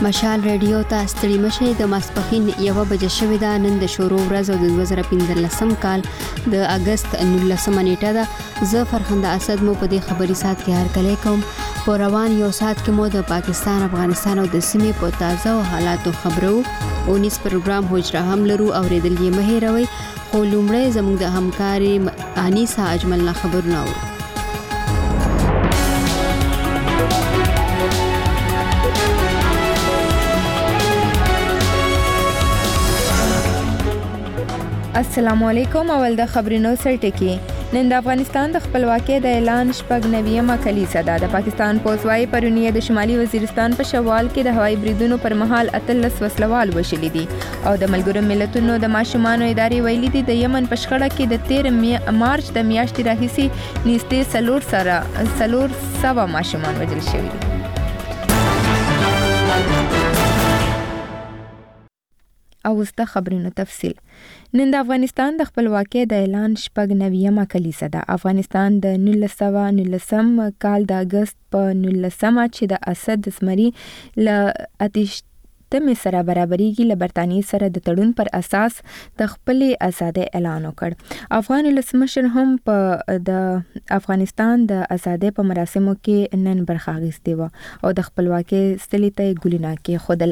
مشال ریډیو ته ستړي مشي د ماسپخین 1 بجې شوې ده. نن د شروع ورځ او د 2015 کال د اگست 19 نیټه ده. زه فرخنده اسد مو په دې خبري سات کې هرکلی کوم. په روان یو سات کې مو د پاکستان، افغانستان او د سیمې په تازه او حالاتو خبرو او نیس پروګرام هوجره هم لرو او ریدل یې مهیروي. خو لومړی زموږ د همکاري انیسا اجمل نه خبرونه اورو. السلام علیکم. اول د خبرونو سرټکی. نن د افغانستان د خپلواکۍ د اعلان 90مه کلیسه ده. د پاکستان پولیس وايي پرونی د شمالي وزیرستان په شوال کې د هوایي بریدونو پر مهال 13 وسلوال وشلي دي او د ملګرو ملتونو د ماشومانو ادارې ویلي دي د یمن په شخړه کې د 13 مارچ د میاشتې راهیسې نږدې 400 ماشومان وژل شوي دي. او وسته خبرونو تفصیل. نن د افغانستان د خپلواکۍ د اعلان 90مه کلیسه ده. افغانستان د 1919 کال د اگست په 19 چې د اسد زمري ل آتش تمه سره برابرېږي له برتانیې سره د تړون پر اساس د خپل آزادۍ اعلان وکړ. افغان ولسمشر هم په د افغانستان د آزادۍ په مراسمو کې نن برخه اخیستې و او د خپلواکۍ ستلې ته ګلونه کې خودل.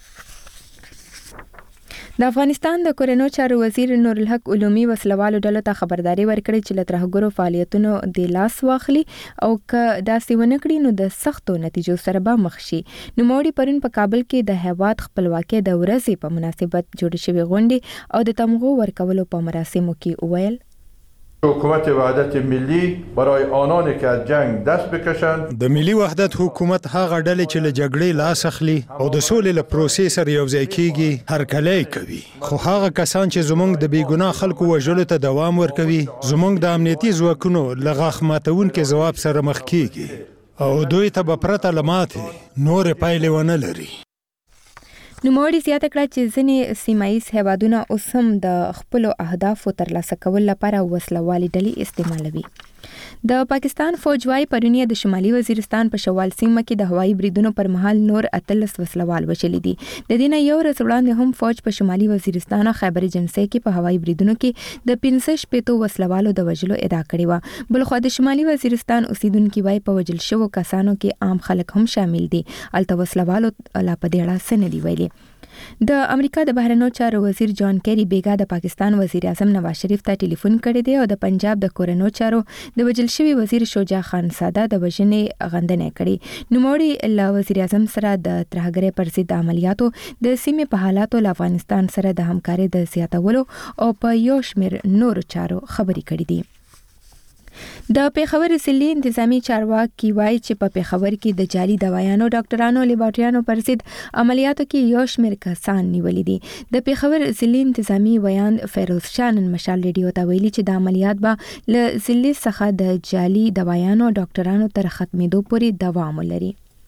د افغانستان د کورنیو چارو وزیر نور الحق علومي وسلوالو ډلو ته خبرداري ورکړې چې له ترهګرو فعالیتونو د لاس واخلي او که داسې ونه کړي نو د سختو نتیجو سره به مخ شي. نوموړي پرون په کابل کې د هیواد خپلواکۍ د ورځې په مناسبت جوړ شوې غونډې او د تمغو ورکولو په مراسمو کې وویل: حکومت وحدت ملی برای آنانی که از جنگ دست بکشند. د ملي وحدت حکومت هغه ډلې چې له جګړې لاس اخلي او د سولې له پروسې سره یوځای کیږي هرکلی کوي. خو هغه کسان چې زموږ د بیګناه خلکو وژلو ته دوام ورکوي زموږ د امنیتي ځواکونو له غاښ ماتونکي ځواب سره مخ کیږي او دوی ته به پرته له ماتې نورې پایلې ونه لري. نوموړي زیاته کړه چې ځینې سیمایي هیوادونه اوس هم د خپلو اهدافو ترلاسه کولو لپاره وسلوالې ډلې استعمالوي. د پاکستان فوج وايي پرونی د شمالي وزیرستان په شوال سیمه کې د هوایي بریدونو پر مهال نور 13 وسلوال وشلي دي. د دې نه یو ورځ وړاندې هم فوج په شمالي وزیرستان او خیبر جنسي کې په هوایي بریدونو کې د 15 وسلوالو د وژلو ادعا کړې و. بلخو د شمالي وزیرستان اوسیدونکو وايي په وژل شوو کسانو کې عام خلک هم شامل دي. الته وسلوالو لا په دې اړه څه نه دی ویلي. د امریکا د بهرنیو چارو وزیر جان کیری بیګا د پاکستان وزیر اعظم نواز شریف ته ټلیفون کړی دی او د پنجاب د کورنیو چارو د وژل شوي وزیر شجاع خان ساده د وژنې غندنه کړې. نوموړي له وزیر اعظم سره د ترهګرۍ پر ضد عملیاتو د سیمې په حالاتو له افغانستان سره د همکارۍ د زیاتولو او په یو شمېر نورو چارو خبرې کړې دي. د پیښور ضلعي انتظامی چارواکي وایي چې په پیښور کې د جعلي دوايانو، ډاکټرانو، لیبارټریانو پر ضد عملیاتو کې یو شمېر کسان نیولي دي. د پیښور ضلعي انتظامی ویان فیروز شاه نن مشال ریډیو ته ویلي چې د عملیات به له ضلع څخه د جعلي دوايانو او ډاکټرانو تر ختمېدو پورې دوام ولري.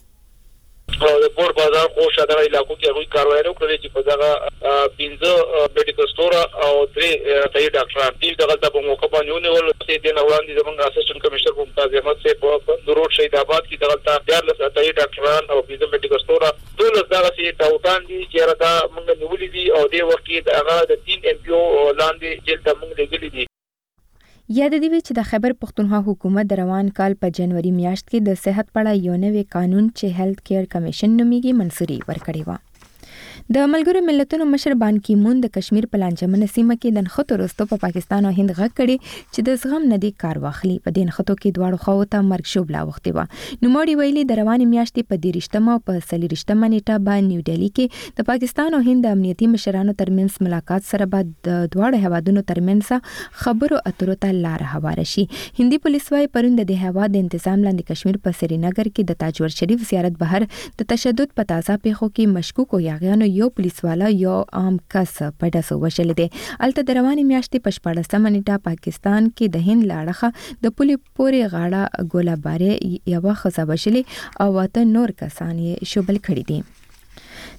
د پور بازار خو شادره علاقو کې هغوی کاروایي وکړي چې په دغه 15 میډیکل سٹور او 3 تای ډاکټران دي دغه په موقع باندې ونیول. چې د نوړاندې زموږ اسسټنټ کمشنر ممتاز احمد صاحب په روډ شهید آباد کې دغه 14 تای ډاکټران او 15 میډیکل سٹور ټول دغه چې ټاوټان دي چې راته موږ نیولې دي او د وخت کې دغه د 3 ام پی او لاندې جیل ته موږ لګلې دي. یاد دی چې د خیبر پختونخوا حکومت د روان کال په جنوري میاشت کې د صحت په اړه یو نوی قانون چې هیلث کیر کمیشن نومیږي منظوري ورکړې و. د ملګرو ملتونو مشر بان کی مون د کشمیر په لانجمنه سیمه کې د نښتو وروسته په پاکستان او هند غږ کړي چې د زغم نه دی کار واخلي. په دې نښتو کې دواړو خواو ته مرګ شوبله اوښتې وه. نوموړي ویلي د روانې میاشتې په 23 او په 24 نیټه به نیو ډیلي کې د پاکستان او هند د امنیتي مشرانو ترمنځ ملاقات سره به د دواړو هیوادونو ترمنځ خبرو اترو ته لاره هواره شي. هندي پولیس وايي پرون د دې هیواد د تنظیم لاندې کشمیر په سرینگر کې د تاجور شریف زیارت بهر د تشدد په تازه پیښو کې مشکوکو یاغیانو یو پولیس والا یو عام کس په ډسو وشل دي. الته د روانې میاشتې په 14 نیټه پاکستان کې د هند لاړخه د پولي پورې غاړه ګولابارې یو خزه وشلې او واته نور کسان یې شوبل کړي دي.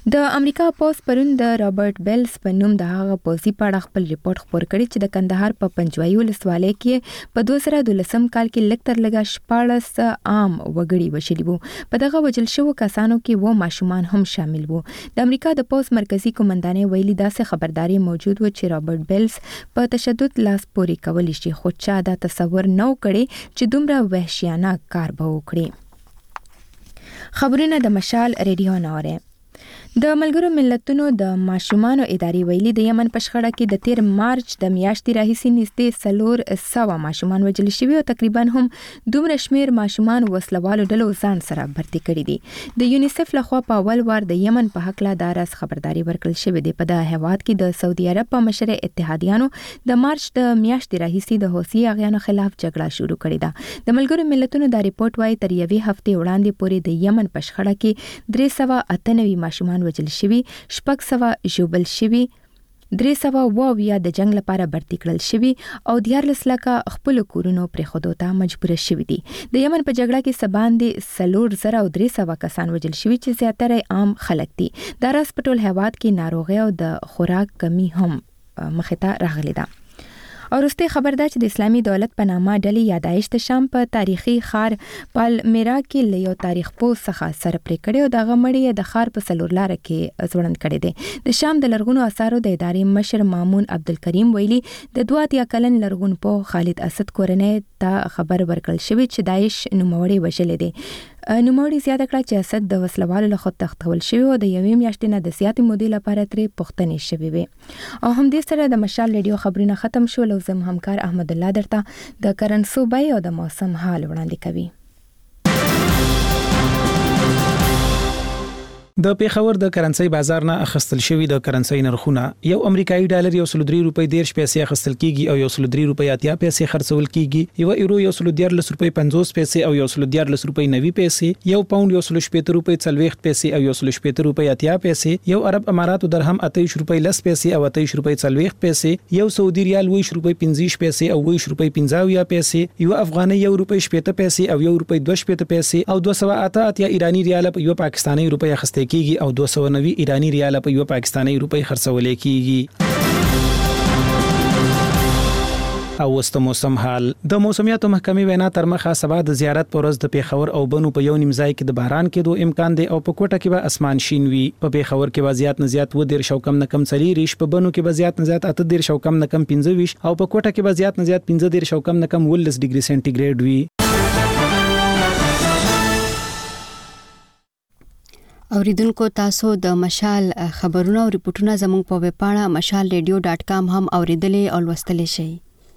د امریکا پوز پرون د رابرټ بیلز په نوم د هغه پوزي په اړه خپل ریپورت خپور کړی چې د کندهار په پنجوایي ولسوالۍ کې په 2012 کال کې لږ تر لږه 14 عام وګړي وشلي وو. په دغه وژل شوو کسانو کې و ماشومان هم شامل وو. د امریکا د پوز مرکزی قومندانۍ ویلي داسې خبرداري موجود و چې رابرټ بیلز په تشدد لاس پورې کولی شي، خو چا دا تصور نه کړی چې دومره وحشیانه کار به وکړي. خبرونه د مشال ریډیو نوره. د ملګرو ملتونو د ماشومانو ادارې ویلي د یمن په شخړه کې د 13 مارچ د میاشتې راهیسې نږدې 400 ماشومان وژل شوي او تقریبا هم دومره شمیر ماشومان وسلوالو ډلو ځان سره برتي کړي دي. د یونیسف لخوا په اول وار د یمن په هکله دا راز خبرداري ورکړل شوې ده. په دغه هیواد کې د سعودي عرب په مشر اتحادیانو د مارچ د میاشتې راهیسې د حوثي اغیانو خلاف جګړه شروع کړې ده. د ملګرو ملتونو دا ریپورت وايي تر یوې هفتې وړاندې پورې د یمن په شخړه کې 398 ماشومان وژل شوي، 600 ژوبل شوي، 300 د جنگ لپاره برتي کړل شوي او 14 لکه خپل کورونو پرېښودو ته مجبور شوي دي. د یمن په جګړه کې سباندې 4300 کسان وژل شوي چې زیاتره عام خلک دي. دا راز په ټول هیواد کې ناروغي او د خوراک کمی هم مخې ته راغلې ده. او وروستۍ خبر ده چې د اسلامي دولت په نامه ډلې یا داعش د شام په تاریخي ښار پالمیرا کې له یو تاریخ پوه څخه سره پرې کړی او دغه مړی د ښار په څلور لاره کې ځوړند کړی دی. د شام د لرغونو اثارو د ادارې مشر مامون عبدالکریم ویلي د 82 کلن لرغون پوه خالد اسد کورنۍ ته خبر ورکړل شوی چې داعش نوموړی وژلی دی. نوموړي زیاته کړه چې اسد د وسلوالو له خوا تښتول شوی او د یوې میاشتې نه د زیاتې مودې لپاره ترې پوښتنې شوې وې. او همدې سره د مشال ریډیو خبرونه ختم شول او زم همکار احمد الله درته د کرنسو بیې او د موسم حال وړاندې کوي. د پیښور د کرنسي بازار نه اخستل شوی د کرنسي نرخونه یو امریکایي ډالر 103 روپۍ 10 پیسې اخستل کیږي او 103 روپۍ 80 پیسې خرڅول کیږي. یو یورو 114 روپۍ 50 پیسې او 114 روپۍ 90 پیسې، یو پاوند 118 روپۍ 40 پیسې او 118 روپۍ 80 پیسې، یو عرب اماراتو درهم 28 روپۍ 10 پیسې او 28 روپۍ 40 پیسې، یو سعودي ریال 20 روپۍ 15 پیسې او 20 روپۍ 50 پیسې، یو افغاني 1 روپۍ 70 پیسې او 1 روپۍ 2 پیسې او 288 ایرانی ریال په یو پاکستانی روپۍ اخستل کیږي او 290 ایرانی ریال په یو پاکستانی روپۍ خرڅول کیږي. او وست موسم حال. د موسمیاتو محکمې وینا تر مخه سبا د زیارت پر ورځ د پیښور او بنو په یو نیم ځای کې د باران کېدو امکان دی او په کوټه کې به اسمان شین وي. په پیښور کې به زیات نه زیات 10 شو کم نه کم 40، په بنو کې به زیات نه زیات 8 شو کم نه کم 25 او په کوټه کې به زیات نه زیات 15 شو کم نه کم 19 ډیګري سنټیګریډ وي. اوریدونکو تاسو د مشال خبرونه او ریپورتونه زموږ په ویب پاڼه mashalradio.com هم اوریدلې او لوستلې شئ.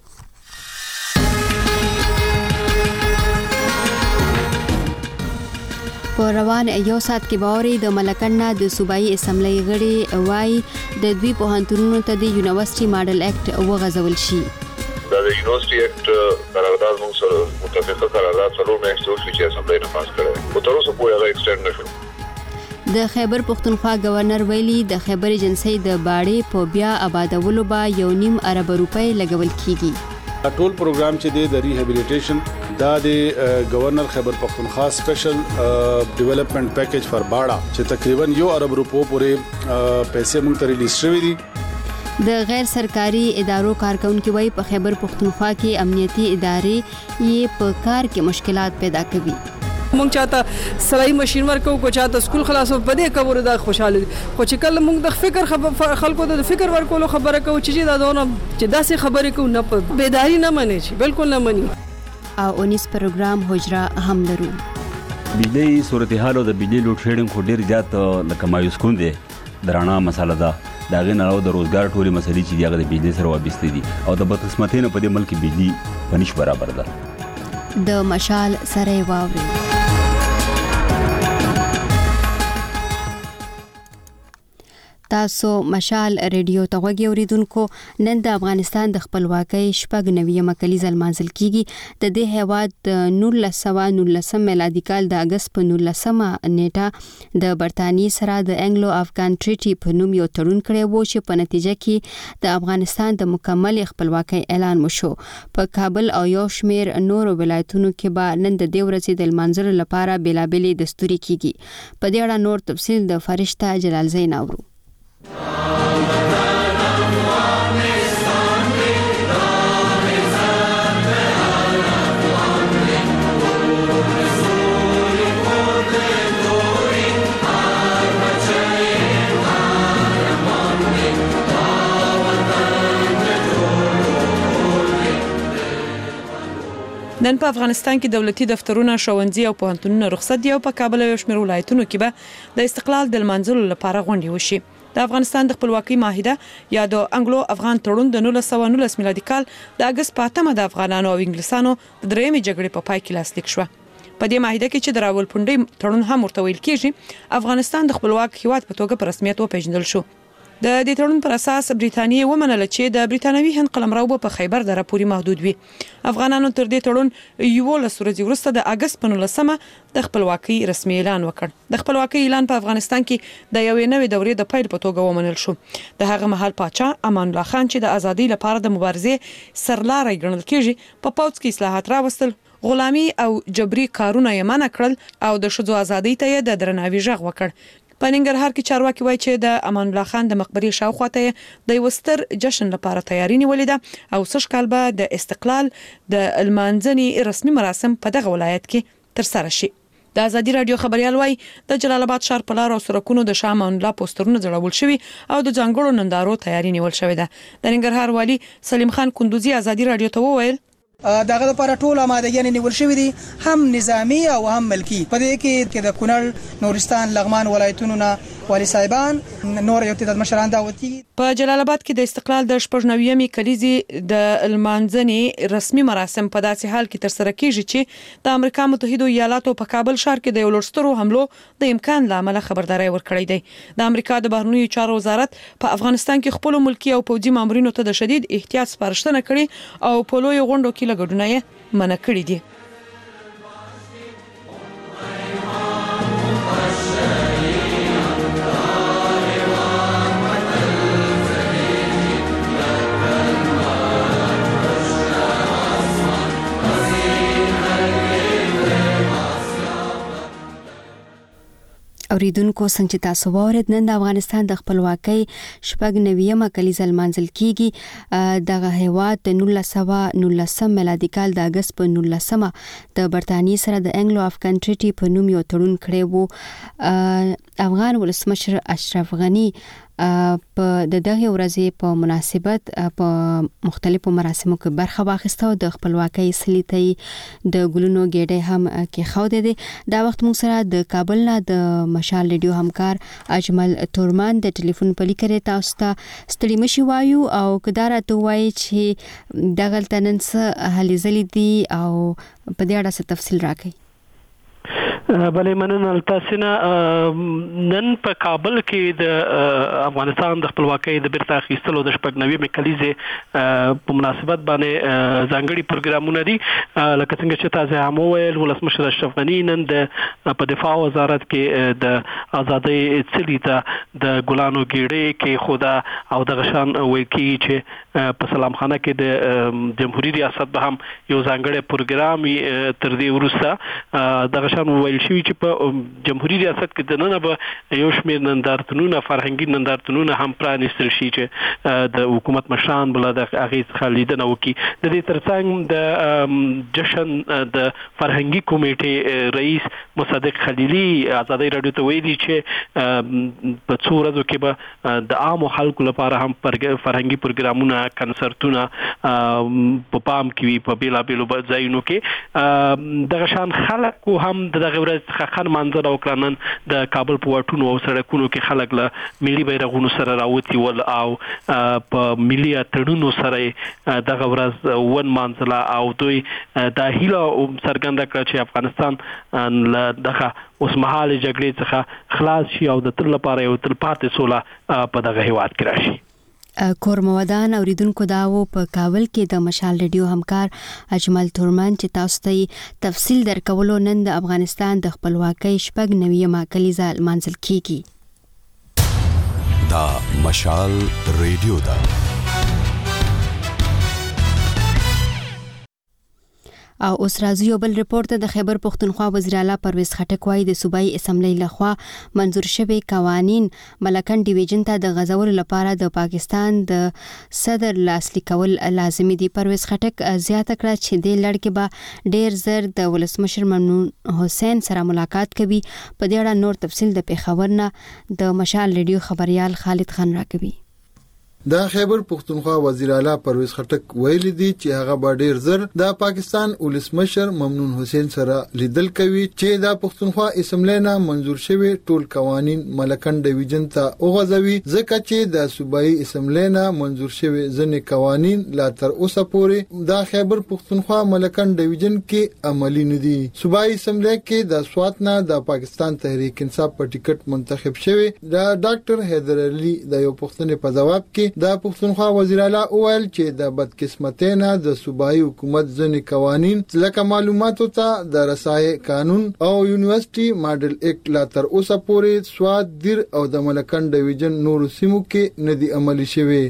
په روان یو ساعت کې باوري د ملکن د صوبایي اسمبلی غړي وای د دوی پوهنتونونو ته د یونیورسيټي ماډل اکټ وغځول شي. دا د یونیورسيټي اکټ قرارداد موږ سره متفقه قرارداد سره مېشتو شو چې اسمبلی نه پاس کړي. په تر اوسه پورې هغه ایکسټند نشو. د خیبر پختونخوا گورنر ویلي د خیبر ایجنسی د باړې په بیا آبادولو به 1.5 ارب روپۍ لګول کیږي. ټول پروګرام چې د ریهابیلیټیشن دا د گورنر خیبر پختونخوا سپیشل ډیولپمنٹ پیکیج فار باړه چې تقریبا 1 ارب روپو پورې پیسې موږ ته ریلیز شوې دي. د غیر سرکاري ادارو کارکونکو وایي په خیبر پختونخوا کې امنیتي ادارې یې په کار کې مشکلات پیدا کوي. مونږ چاته سړی ماشين ورکو کو چاته سکول خلاصو په دې کبر د خوشاله خو چې کله مونږ د فکر خلکو د فکر ورکولو خبره کو چې دا دونه چې داسې خبرې کو نه په بیداری نه مني چې بالکل نه مني. او 19 پروګرام حجره هم لرو. بجلی صورتحال او د بجلی لوډ شیډینګ خو ډیر زیات لکه مایوس کون دي درانه مسله ده. دا غي نه او د روزګار ټولې مسلې چې دغه د بجلی سره وابسته دي او د بدقسمتۍ نه په دې ملک بجلی پنځ برابر ده. د مشال سره واوري. تاسو مشال ریډیو ته غوږی اوریدونکو. نن د افغانستان د خپلواکۍ 89مه کلیزه لمانځل کیږي. د دې هیواد 1919 میلادي کال د اگست په 19مه نیټه د برتانیې سره د انګلو افغان ټریټي په نوم یو تړون کړی و چې په نتیجه کې د افغانستان د مکمل خپلواکۍ اعلان وشو. په کابل او یو شمیر نورو ولایتونو کې به نن د دې ورځې د لمانځلو لپاره بیلابېلې دستوري کیږي. په دې اړه نور تفصیل د فرشته جلال زین اورو. نن په افغانستان کې دولتي دفترونه، ښوونځي او پوهنتونونه رخصت دي او په کابل او شمیر ولایتونو کې به د استقلال د لمانځلو لپاره غونډې وشي. د افغانستان د خپلواکۍ معاهده یا د انګلو افغان تړون د 1919 میلادي کال د اگست په 8مه د افغانانو او انګلیسانو د درېمې جګړې په پای کې لاسلیک شو. په دې معاهده کې چې د راولپنډۍ تړون هم ورته ویل کېږي، افغانستان د خپلواک هیواد په توګه په رسمیت وپېژندل شو. د دې تړون پر اساس برېټانیا ومنله چې د برېټانوي هند قلمرو په خیبر دره پورې محدود وي. افغانانو تر دې تړون 11 ورځې وروسته د اگست په 19مه د خپلواکۍ رسمي اعلان وکړ. د خپلواکۍ اعلان په افغانستان کې د یوې نوې دورې د پیل په توګه ومنل شو. د هغه مهال پاچا امان الله خان چې د ازادۍ لپاره د مبارزې سرلاري ګڼل کېږي، په پوځ کې اصلاحات راوستل، غلامي او جبري کارونه یې منع کړل او د ښځو ازادۍ ته یې د درناوي غږ وکړ. په ننګرهار کې چارواکي وایي چې د امان الله خان د مقبرې شاوخوا ته د یو ستر جشن لپاره تیاری نیولې ده او سږ کال به د استقلال د لمانځنې رسمي مراسم په دغه ولایت کې ترسره شي. د ازادي رادیو خبريال وایي د جلال آباد ښار په لار او سړکونو د شاه امان الله پوسټرونه ځړول شوي او د ځانګړو نندارو تیاری نیول شوې ده. د ننګرهار والي سلیم خان کندوزي ازادي رادیو ته وویل دغه لپاره ټول آمادګي نیول شوې دي، هم نظامی او هم ملکی. په دې کې د کونړ، نورستان، لغمان ولایتونو نه والی صاحبان، نور یو تعداد مشران دعوت کیږي. په جلال آباد کې د استقلال د 89مې کلیزې د لمانځنې رسمي مراسم په داسې حال کې ترسره کیږي چې د امریکا متحده ایالاتو په کابل ښار کې د یو لوړسترو حملو د امکان لامل خبرداري ورکړې ده. د امریکا د بهرنیو چارو وزارت په افغانستان کې خپل ملکی او پوځي مامورینو ته د شدید احتیاط سپارښتنه کړې او په لوی غونډو کې لګډونه یې منع کړې دي. اوریدونکو څنګه چې تاسو واورید، نن د افغانستان د خپلواکۍ 89مه کلیزه لمانځل کیږي. دغه هیواد د 1919 میلادي کال د اگست په 19مه د برتانیې سره د انګلو افغان ټریټي په نوم یو تړون کړی و. افغان ولسمشر اشرف غنی په دغه ورځې په مناسبت په مختلفو مراسمو کې برخه واخیسته او د خپلواکۍ سلیتې د ګلونو ګېډې هم کې خوده دي. دا وخت موږ سره د کابل نه د مشال ریډیو همکار اجمل تورمان د ټلیفون په لیکره تاسو ته ستړي مشي وایو او کدارته وایي چې دغه تنن څه هلي زلي دي او په دې اړه څه تفصیل راکړي. بلې مننه تاسو نن په کابل کې د افغانستان د خپلواکۍ د بیرته اخیستلو د 89مې کلیزې په مناسبت باندې ځانګړي پروګرامونه دي. لکه څنګه چې تاسو هم وویل، ولسمشر اشرف غنی نن په دفاع وزارت کې د ازادۍ څلي ته د ګلانو ګېډې کې خدا او د غشان ویل کی چې په سلام خانه کې د جمهوریت ریاست به هم یو ځانګړي پروګرام تر دې وروسته د غشان ویل شوی چې په جمهوریت ریاست کې د نن به یو شمېر نندارتونونه، فرهنګي نندارتونونه هم پرانیستل شي چې د حکومت مشران بل د هغې څخه لیدنه وکړي. د دې ترڅنګ د جشن د فرهنګي کمیټې رئیس مصدق خلیلي ازادۍ رادیو ته ویلي چې په څو ورځو کې به د عامو خلکو لپاره هم فرهنګي پروګرامونه، کنسرتونه په پام کې وي په بیلابیلو ځایونو کې. دغه شان خلکو هم دغه ورځ څخه خان منظر او کړنن د کابل په واټونو او سړکونو کې خلک له ملي بیرغونو سره راوتی ول او په ملي اتړونو سره دغه ورځ ون منځله او دوی د هیله څرګنده کړه چې افغانستان دغه اوس مهال جګړې څخه خلاص شي او د تل لپاره یو تل پاتې سوله په دغه هیواد کې راشي. کورمودان اوریدونکو داو په کابل کې د مشال ریډیو همکار اجمل تورمان چې تاسو ته تفصیل درکولو نن د افغانستان د خپلواکۍ شپږ نویمه کلیزه لمانځل کیږي. دا مشال ریډیو دا او اوس راځي یو بل رپورت د خیبر پختونخوا وزیر اعلی پرویز خټک وايي د صوبایي اسمبلی لخوا منظور شوی قوانین ملکن ډیویژن ته د غزور لپاره د پاکستان د صدر لاسلیک کول لازمي دي. پرویز خټک زیاته کړه چې د لړ کې به ډیر زر د ولسمشر ممنون حسین سره ملاقات کوي. په دې اړه نور تفصیل د پیښور نه د مشال ریډیو خبريال خالد خان راکوي. د خیبر پختونخوا وزیر اعلی پرویز خټک ویل دي چې هغه به ډیر زر د پاکستان ولسمشر ممنون حسین سره لیدل کوي چې د پختونخوا اسمبلی نه منظور شوی ټول قوانین ملکن ډیویژن ته وغځوي ځکه چې د صوبایي اسمبلی نه منظور شوی ځینې قوانین لا تر اوسه پورې د خیبر پختونخوا ملکن ډیویژن کې عملی نه دي. صوبایي اسمبلی کې د سوات نه د پاکستان تحریک انصاف په ټیکټ منتخب شوی د ډاکټر حیدر علي د یو پښتنې په جواب کې د پښتونخوا وزیر اعلی اویل چې د بدقسمتۍ نه د صوبایي حکومت ځینې قوانین لکه معلوماتو ته د رسایي قانون او یونیورسيټي ماډل اکټ لا تر اوسه پورې سواد دیر او د ملکن ډیویژن نورو سیمو کې نه دي عملي شوی.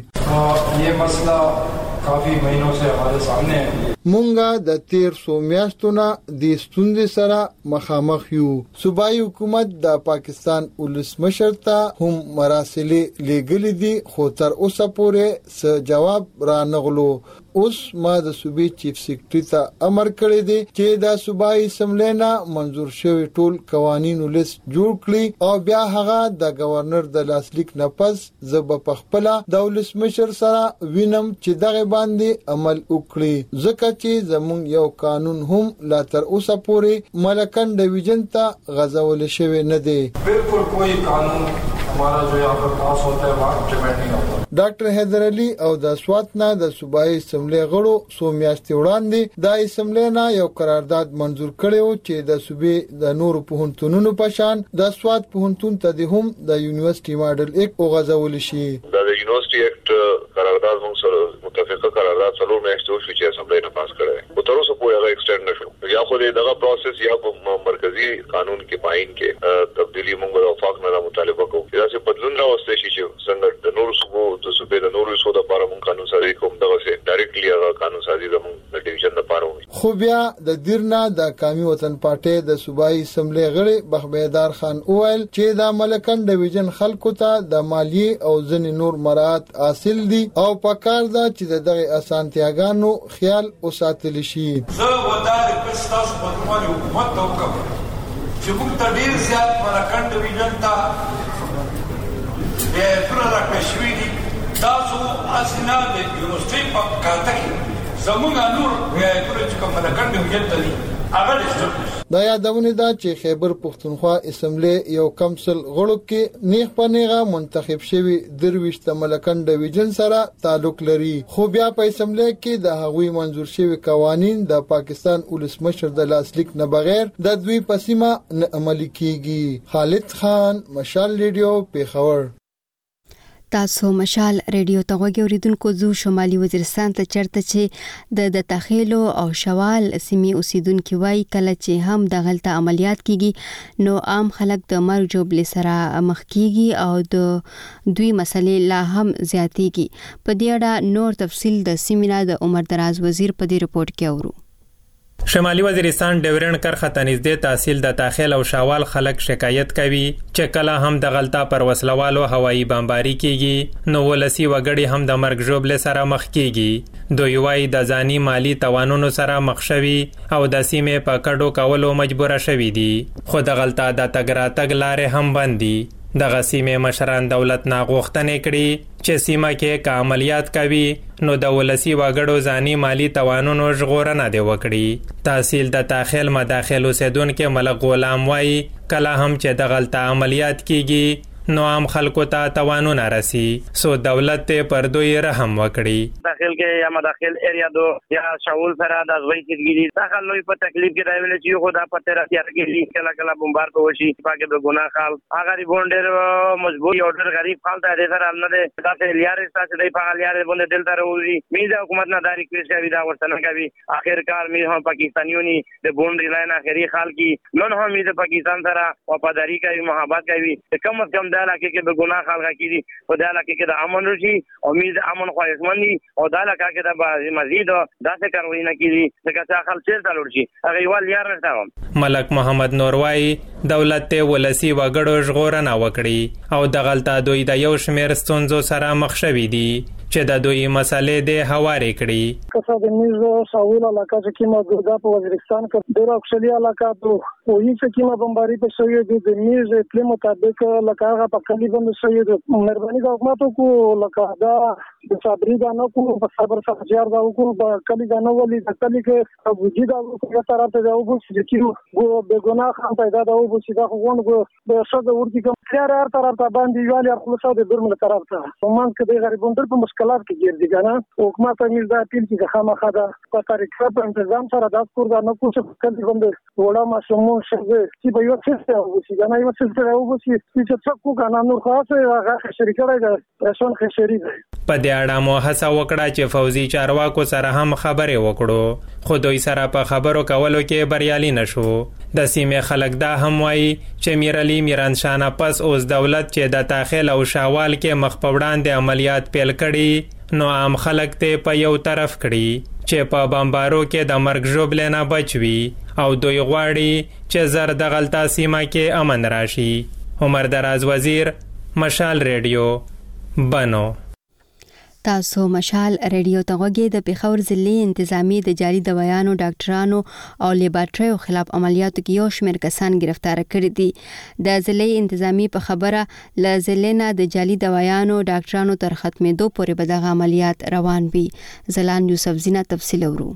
یہ مسئلہ کافی مہینوں سے ہمارے سامنے ہے. مونږه د 1300 میاشتو نه د ستونزې سره مخامخ یو. صوبایي حکومت د پاکستان ولسمشر ته هم مراسلې لېږلې دي خو تر اوسه پورې څه جواب را نغلو. اوس ما د صوبې چیف سیکریټری ته امر کړی دی چې د صوبایي اسمبلی نه منظور شوی ټول قوانینو لیست جوړ کړي او بیا هغه د گورنر د لاسلیک نه پس زب په خپل د ولسمشر سره وینم چې دغه باندې عمل وکړي ځکه چې زمون یو قانون هم لا تر اوسه پورې ملکن ډیویژن ته غځول شوی نه دی. بالکل کوئی قانون ہمارا جو یہاں پر پاس ہوتا ہے وہ امپلیمنٹ نہیں ہوتا. ډاکټر حیدر علي او د سوات نه د صوبایي اسمبلی غړو سو میاشتې وړاندې د اسمبلی نه یو قرارداد منظور کړو چې د صوبې د نورو پوهنتونونو په شان د سوات پوهنتون ته هم د یونیورسيټي ماډل اکټ وغځول شي. د یونیورسيټي اکټ قرارداد موږ سره متفقه قرارداد څلور میاشتې شو چې اسمبلی نه پاس کړی او تر اوسه پورې هغه ایکسټند نشو. یا خو دغه پروسس یا په مرکزی قانون کې پاین کې تبدیلی موږ د وفاق نه مطالبه کوو دا چې بدلون راوستي شي چې څنګه د نورو صوبو د صوبې د نورو صوبو لپاره موږ قانون سازي کوم دغه سي ډایرکټلی هغه قانون سازي د ډیویژن لپاره وي. خو بیا د دیرنا د قومي وطن پارټي د صوبایي اسمبلی غړي بخبیدار خان اویل چې د ملکن ډیویژن خلکو ته د مالی او ځنې نور مراعات حاصل دي او پکار ده چې دغه اسانتیاګانو خیال وساتل شي. زه ودار پستاس په کومه حکومت ته وکم چې موږ ته ډیر زیات ملکن ډیویژن ته تر راکښوي دي تاسو اسنه د یونیورسيټي په کاته کې زموږ نور تر چې کوم ملکن ډیویژن ته دي هغه دا یادونه ده چې خیبر پختونخوا اسمبلی یو کمسل غړو کې نیغ په نیغه منتخب شوی درويشت ملکن ډیویژن سره تعلق لري خو بیا په اسمبلی کې د هغوی منظور شوی قوانین د پاکستان ولسمشر د لاسلیک نه بغیر د دوی پسیمه نه عملي کیږي. خالد خان مشال ریډیو پیښور. تاسو مشال ریډیو ته غوږی اوریدونکو زو شمالي وزیرستان ته چرته چې د تخیلو او شوال سیمې اوسیدونکو وای کله چې هم د غلطه عملیات کیږي نو عام خلک د مرګ جوړ سره مخ کیږي او د دوی مسلې لا هم زیاتېږي. په دې اړه نور تفصیل د سیمینار د عمر دراز وزیر په دې رپورت کې اورو. شمالي وزیرستان ډیورن کرخه تنزدې تحصیل د تاخیل او شاوال خلک شکایت کوي چې کله هم د غلطه پر وسلوالو هوایي بمباری کیږي نو ولسی وګړي هم د مرګ ژوبل سره مخ کیږي. دوی وايي د ځاني مالی توانونو سره مخ شوي او د سیمې په کډو کولو مجبور شوي دي خو د غلطه د تګ راتګ لارې هم بندي. دغه سیمې مشران دولت نه غوښتنې کړي چې سیمه کې که عملیات کوي نو د ولسی وګړو ځاني مالی توانونو ژغورنه دی وکړي. تحصیل د تاخیل مداخل اوسیدونکو ملک غلام وایي کله هم چې دغلته عملیات کیږي نو عام خلکو ته توانونه رسی سو دولت ته پر دوی رحم وکړي. داخل کې یا مداخل ایریا دو یا شاول سره د ځوي کېږي داخل لوی په تکلیف کې راویل چې خو دا پته راځي کېږي کله کله بمبار کو شي پاکه د ګناه خال هغه ری بونډر مجبور اورډر غریب خال ته دې سره نه ده دا ته لیارې ساتي دی په لیارې باندې دل ته وروزي میزه حکومت نه داری کړی چې دا ورته کوي اخر کار می هم پاکستانیونی د بونډر لاین اخري خال کې نن هم د پاکستان سره وفاداری کوي محبت کوي کم از کم دا علاقې کې د ګناه خلک کیږي او دا علاقې کې د امن رشي امید امن خواهشمندي او دا علاقې کې د مزید داسې کاروي نه کیږي چې خلک چیرته لورشي هغه یو لیار نه. ملک محمد نوروای دولت ته ولسی وګړو ژغورنه وکړي او د غلطه دوی د یو شمیر ستونزو سره مخ شوي دي چې د دوی مسلې د هواري کړي. کسا د میزو شاول علاقه چې کیما ګردا په وزیرستان کې ډیر اکثري علاقه ته وایي چې کیما بمباری په شوی دي د میز په مطابق لکه په کلی باندې شوی دي مهرباني د حکومت کو لکه دا د صبري دانو کو په صبر سره جار دا کو په کلی دانو ولې د کلی کې وجود دا په طرف ته او چې کیما ګو به ګناه خان پیدا دا او چې دا غون ګو د شګه ورتي کوم خيار هر طرف ته باندې یالي خلاصو د برمل طرف ته ومان کې د غریبونو په مشکلات کې ګرځي کنه حکومت یې دا اپیل چې خامخا دا په طریقه په تنظیم سره دا کور دا نو کو چې کله باندې وړا ماشومون شګه چې به یو څه او چې کنه یو څه او چې څه کو کنه نور خاصه هغه شریکه ده رسون خشري په دې اړه مو هڅه وکړه چې فوزي چارواکو سره هم خبرې وکړو خو دوی سره په خبرو کولو کې بریالي نشو. د سیمې خلک دا هم وایي چې میرعلی میرانشاه پس اوس دولت چې د تاخیل او شاوال کې مخ په وړاندې عملیات پیل کړي نو عام خلک ته په یو طرف کړي چې په بمبارو کې د مرګ ژوبلې نه بچوي او دوی غواړي چې زر د غلطه سیمه کې امن راشي. عمر دراز وزیر مشال ریډیو بنو. تاسو مشال ریډیو ته غوږی د پیښور ضلعي انتظامی د جعلي دوايانو ډاکټرانو او لیبارټریو خلاف عملیاتو کې یو شمېر کسان گرفتار کړي دي. د ضلعي انتظامی په خبره ل ضلع نه د جعلي دوايانو ډاکټرانو تر ختمېدو پورې به دغه عملیات روان وي. زلان یوسف زینا تفصیل ورو.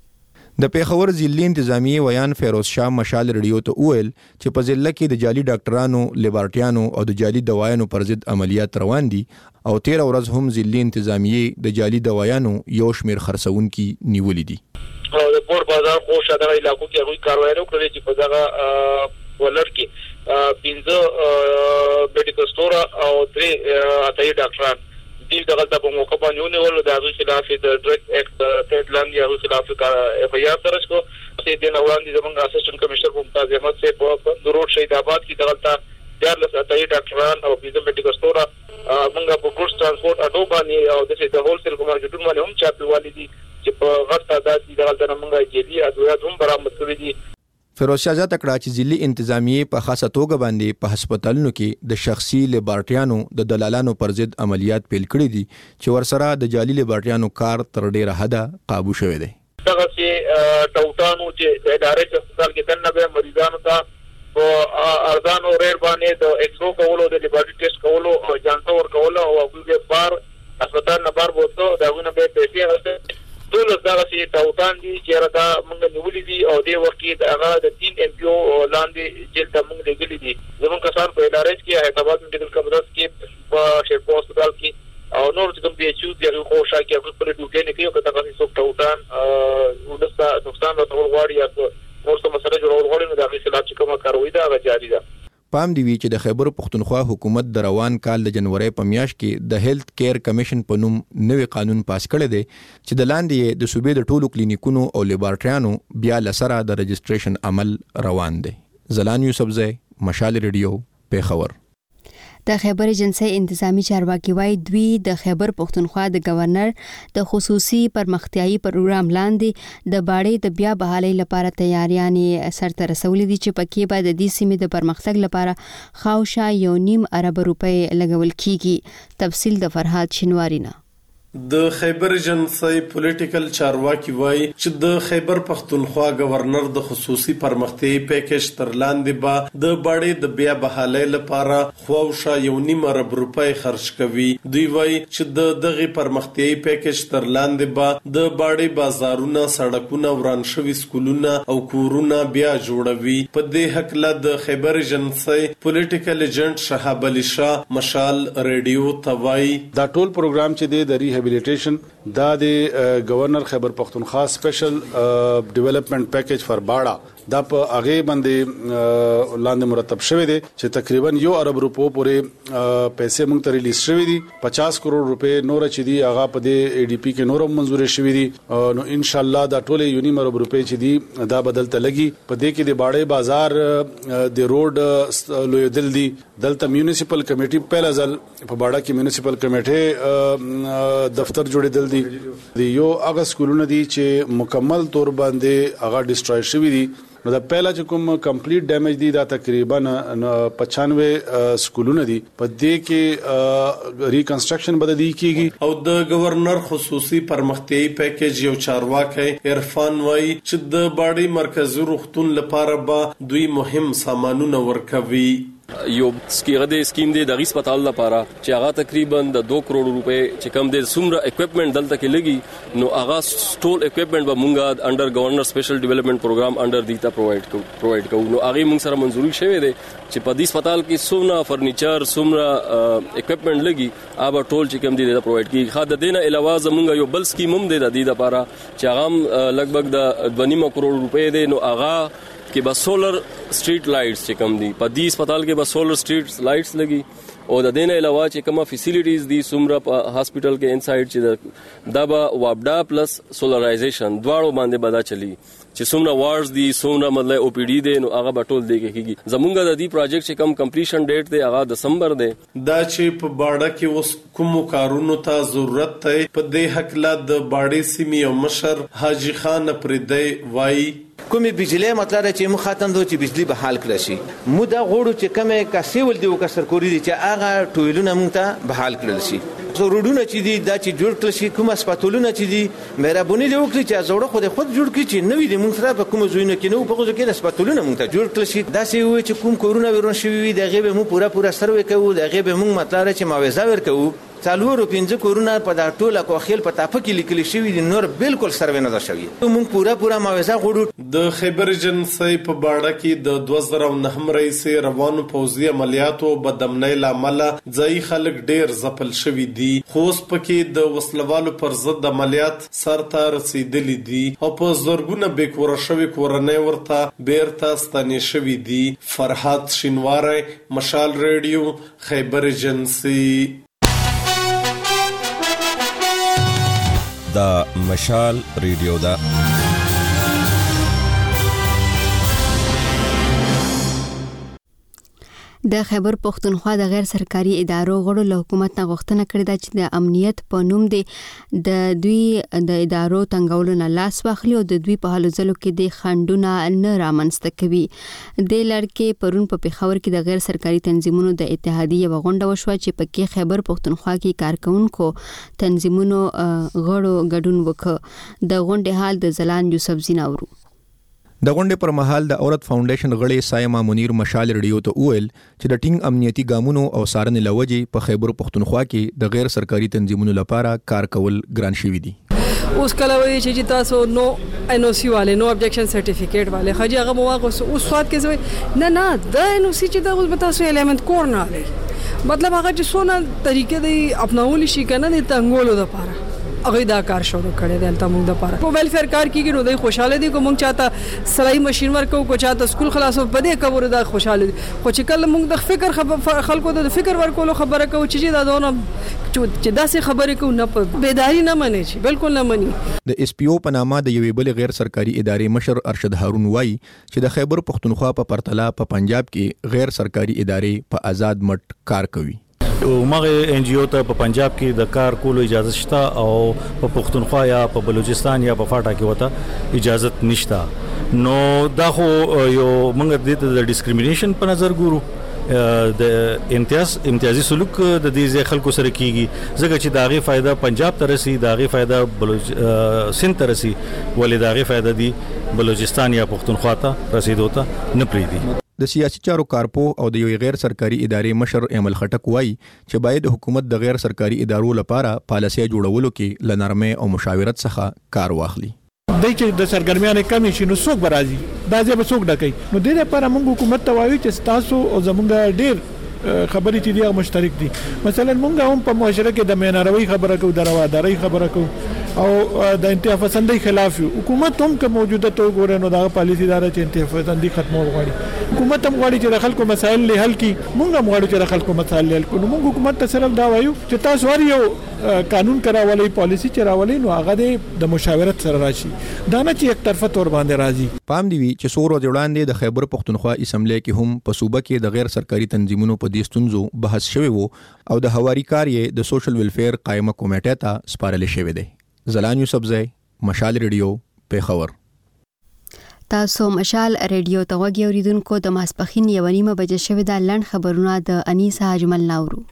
د پیښور ضلعي انتظامی ویان فیروز شاه مشال ریډیو ته ویل چې په ضلع کې د جعلي ډاکټرانو لیبارټریانو او د جعلي دوايانو پر ضد عملیات روان دي او 13 ورځ هم ضلعي انتظامی د جعلي دوايانو یو شمېر خرڅونکي نیولې دي. او د پور بازار خو شاده علاقو کې غوي کاروي وکړي چې په دغه ولر کې 15 میډیکل سٹور او 3 اتای ډاکټران دي دغه د موقع باندې ونیول د هغه خلاف د ډرګ اکټ ټیډلاند یا خلاف اف ای آر درج کو چې د نوړاندې زموږ اسسټنټ کمشنر ممتاز احمد سے په روډ شهید آباد کې دغه د اتای ډاکټران او 15 میډیکل سٹور موږ په ګوډز ترانسپورت اډو باندې او د هول سیل کومارکیټونو باندې هم چاپلوالي دي چې په غټ تعداد دي دغه د موږ جدي ادویات هم برآمد کړي دي. فیروز شاه زاده کړه چې ضلعي انتظامی په خاصه توګه باندې په هسپتالونو کې د شخصي لیبارټریانو د دلالانو پر ضد عملیات پیل کړي دي چې ورسره د جعلي لیبارټریانو کار تر ډیره حده قابو شوی دی. دغه چې ټوټانو چې د ادارې په هسپتال کې 93 مریضانو ته په ارزان او ریر باندې د ایکسرو کولو د لیبارټری ټیسټ کولو او جانچ ور کولو او هغه بار هسپتال نه بار بوته داونه به پیسې غوښته ټول دغه چې ټوټان دي چې راته موږ نیولې دي او د وخت کې هغه د 3 ام پی او لاندې جیل ته موږ لګلې دي. زموږ کسان په ادارې کې حیدرآباد میډیکل کمپلیکس کې په شیرپور هسپتال کې او نور چې کوم دی چې د خو شاکه په پرې ډوګې نه کوي کته تاسو ټوټان ودستا نقصان راټول غواړي یا نور څه مسله جوړول غواړي نو دغه خلاف چې کومه کاروي دا جاری ده. پام دی وی چې د خیبر پختونخوا حکومت د روان کال د جنوري په میاشت کې د هیلث کیر کمیشن په نوم نوې قانون پاس کړی دی چې د لاندې د صوبې د ټولو کلینیکونو او لیبارټریانو بیا لسره د رجسټریشن عمل روان دی. زلان یوسف زئی مشال ریډیو پیښور. د خیبر ایجنسی انتظامی چارواکي وایي دوی د خیبر پختونخوا د گورنر د خصوصي پرمختیايي پروګرام لاندې د باړې د بیا بحالۍ لپاره تیاریانې سرته رسولې دي چې پکې به د دې سیمې د پرمختګ لپاره خاوشا 1.5 ارب روپۍ لګول کیږي. تفصیل د فرهاد شینواری نه. د خیبر ایجنسی پولیټیکل چارواکي وایي چې د خیبر پختونخوا گورنر د خصوصي پرمختیايي پیکیج تر لاندې به د باډي د بیا بحالۍ لپاره خواوشا 1.5 ارب روپۍ خرج کوي. دوی وایي چې د دغه پرمختیايي پیکیج تر لاندې به د باډي بازارونه، سړکونه، وران شوي سکولونه او کورونه بیا جوړوي. په دې حق له د خیبر ایجنسی پولیټیکل ایجنټ شهاب علي شاه مشال ریډیو توای دا ټول پروګرام چې د ریهابیلیټیشن دا د گورنر خیبر پختونخوا سپیشل ډیولپمنٹ پیکیج فار باډا دا په هغه باندې لاندې مرتب شوی دی چې تقریبا 1 ارب روپو پورې پیسې موږ ته ریلیز شوی دي. 50 کروڑ روپے نور چې دی هغه په د ای ډی پی کې نور منزور شوی دي. نو ان شاء الله دا ټول 1 ارب روپے چې دی دا بدلته لګي. په دې کې د باډي بازار د روډ لوی دل دی دلته میونسپل کمیټي پهلا ځل په باډا کې میونسپل کمیټي دفتر جوړېدل دي. یو هغه سکولونه دي چې مکمل تور باندې هغه ډیسټروي شوی دي. نو دا پهلا چې کوم کمپلیټ ډیمیج دي دا تقریبا 95 سکولونه دي. په دې کې ریکنسټرکشن بدلی کیږي. او د گورنر خصوصي پرمختیايي پیکیج یو چارواکي عرفان وایي چې د باډي مرکزي روغتون لپاره به دوی مهم سامانونه ورکوي. یو سکیم دی د هسپتال لپاره چې هغه تقریبا د 2 کروڑ روپے چې کم دي سمره اکوپمنٹ دلته کې لګي. نو هغه ټول اکوپمنٹ به مونږه انډر گورنر سپیشل ډیولپمنٹ پروګرام انډر دیتا پرووایډ کوو. نو هغه مونږ سره منزوري شوی دی چې په دې هسپتال کې سمره فرنیچر سمره اکوپمنٹ لګي هغه ټول چې کم دي دا پرووایډ کیږي. خاطر دینه علاوه زمونږ یو بل سکیم هم دی د دې لپاره چې هغه لګبګ د 2.5 کروڑ روپے دی. نو هغه کې به سولر سټریټ لایټس چې کم دي په دې هسپتال کې به سولر سټریټ لایټس لګي. او د دینه علاوه چې کومه فیسیلیټیز دي سمره په هاسپټل کې انسایډ چې دا به وابډا پلس سولرایزیشن دواړو باندې بدا چلی چې سمره وارز دي سمره مطلب او پی ډی دي. نو هغه بټول دی کېږي. زمونږ د دې پروجیکټ چې کم کمپلیشن ډیټ دی هغه دسمبر دی. دا چې په باډا کې اوس کوم کارونو ته ضرورت دی په دې حق لا د باډي سیمې او مشر حاجی خان پردی وایي کومې بجلی مطلب چې مو خاتم دوی چې بجلی به حال کړی شي. مو دا غوړو چې کومه کاسیول دی او کسر کوری دي چې هغه ټویلونه مونږ ته به حال کړل شي. ضرورونه چې دي دا چې جوړ کړل شي کوم هسپتالونه چې دي مهرباني دی وکړي چې زوړه خود جوړ کړي چې نوې دي مونږ سره په کوم ځایونو کې نو په کوم ځای کې هسپتالونه مونږ ته جوړ کړل شي. دا چې وي چې کوم کورونا وایرس شوی دی هغه به مو پورا سروې کوو. هغه به مونږ مطلب چې معاوضه ورکوو. 4 کورونا په دا ټوله کوخیل په تاپه کې لیکل شوی دي نور بالکل سروې نه ده شوی. مونږ پورا معاوضه غوړو. د خیبر ایجنسی په باډا کې د 2009 رئیس روانو پوځي عملیاتو بدامنۍ لامل ځای خلک ډیر ځپل شوی دي. خو اوس پکې د وسلوالو پر ضد عملیات سرته رسیدلی دي او په زرګونه بیکوره شوی کورنۍ ورته بیرته ستنې شوی دي. فرحات شینواری مشال ریډیو خیبر ایجنسی. دا مشال ریډیو دا د خیبر پختونخوا د غیر سرکاري ادارو غړو له حکومت نه غوښتنه کړې ده چې د امنیت په نوم د دوی د ادارو تنګولو نه لاس واخلي او د دوی په هلو ځلو کې د خنډونه نه رامنځته کوي. د لړکې پرون په پیښور کې د غیر سرکاري تنظیمونو د اتحادیې یوه غونډه وشوه چې پکې خیبر پختونخوا کې کارکونکو تنظیمونو غړو ګډون وکړ. د غونډې حال د زلان یوسف زیناورو. د غونډې پر مهال د اورت فاونډیشن غړي سایما منیر مشال ریډیو ته وویل چې د ټینګ امنیتي ګامونو او څارنې لوجې په خیبر پختونخوا کې د غیر سرکاري تنظیمونو لپاره کار کول ګران شوي دي. اوس کله وایي چې تاسو نو ان او سی والے نو ابجیکشن سرټیفیکیټ والے خجی هغه مواقع اوس وخت کې نه د ان او سی چې د تاسو الیمنت کور نه لري مطلب هغه چې څونه طریقې دی اپناول شي کنه د تنګولو لپاره هغه دا کار شروع کړی دی تل موږ د لپاره په ویلفیر کار کېږي نو د خوشاله دي کوم چاته سلای ماشين ورکو کو چاته سکول خلاصو بده کور دا خوشاله دي خو چې کله موږ د فکر خلکو د فکر ورکولو خبره کوو چې دا دونه چې داسې خبرې کوو نه بیداری نه مني چې بالکل نه مني. د اس پی او په نامه د یوې بل غیر سرکاري ادارې مشر ارشد هارون وایي چې د خیبر پختونخوا په پرتله په پنجاب کې غیر سرکاري ادارې په آزاد مټ کار کوي. مغه ان جی او ته په پنجاب کې د کار کولو اجازه شته او په پختونخوا یا په بلوچستان یا په فاټا کې وته اجازه نشته. نو دا خو یو موږ د ډیسکریمینیشن په نظر ګورو د امتیازي سلوک د دې خلکو سره کیږي ځکه چې داغي فائدہ پنجاب ته رسي داغي فائدہ سند ته رسي ولې داغي فائدہ دی بلوچستان یا پښتونخوا ته رسیدو ته نه پریدي. د سیاسي چارو کارپو او د یو غیر سرکاري ادارې مشر ایمل خټک وایي چې باید حکومت د غیر سرکاري ادارو لپاره پالیسي جوړولو کې لنرمه او مشاورت څخه کار واخلي. دای چې د سرګرمیانه کمی شي نو څوک برازي دا ځکه څوک ډکې نو د دې لپاره موږ حکومت ته وایو چې تاسو او زمونږ ډیر خبرې چې دی مشترک دي. مثلا موږ هم په معاشره کې د میناروي خبره کوو د رواداري خبره کوو او د انتها پسندۍ خلاف یو. حکومت هم که موجوده تو ګورې نو دا پالیسی دار چې انتها پسندۍ ختمول غواړي. حکومت هم غواړي چې د خلکو مسایل له حل کړي موږ هم غواړو چې د خلکو مسایل له حل کړو. موږ حکومت ته صرف دا وایو چې تاسو ور یو قانون کراولي پالیسی چراولي نو هغه د مشاورت سره راشي دا نه چې یک طرفه تور باندې راځي. پام دی وی چې سور او وړاندې د خیبر پښتونخوا اسمبلی کې هم په صوبه کې د غیر سرکاري تنظیمونو په دې ستونزو بحث شوی وو او د هواري کار یې د سوشل ویلفیر قائمه کمیټه ته سپارل شوی دی. زلان یوسفزی مشال ریډیو پیښور. تاسو مشال ریډیو ته وګورئ اوریدونکو د ماسپخین 1:30 بجې شوی د لند خبرونه د انیسا اجمل ناورو.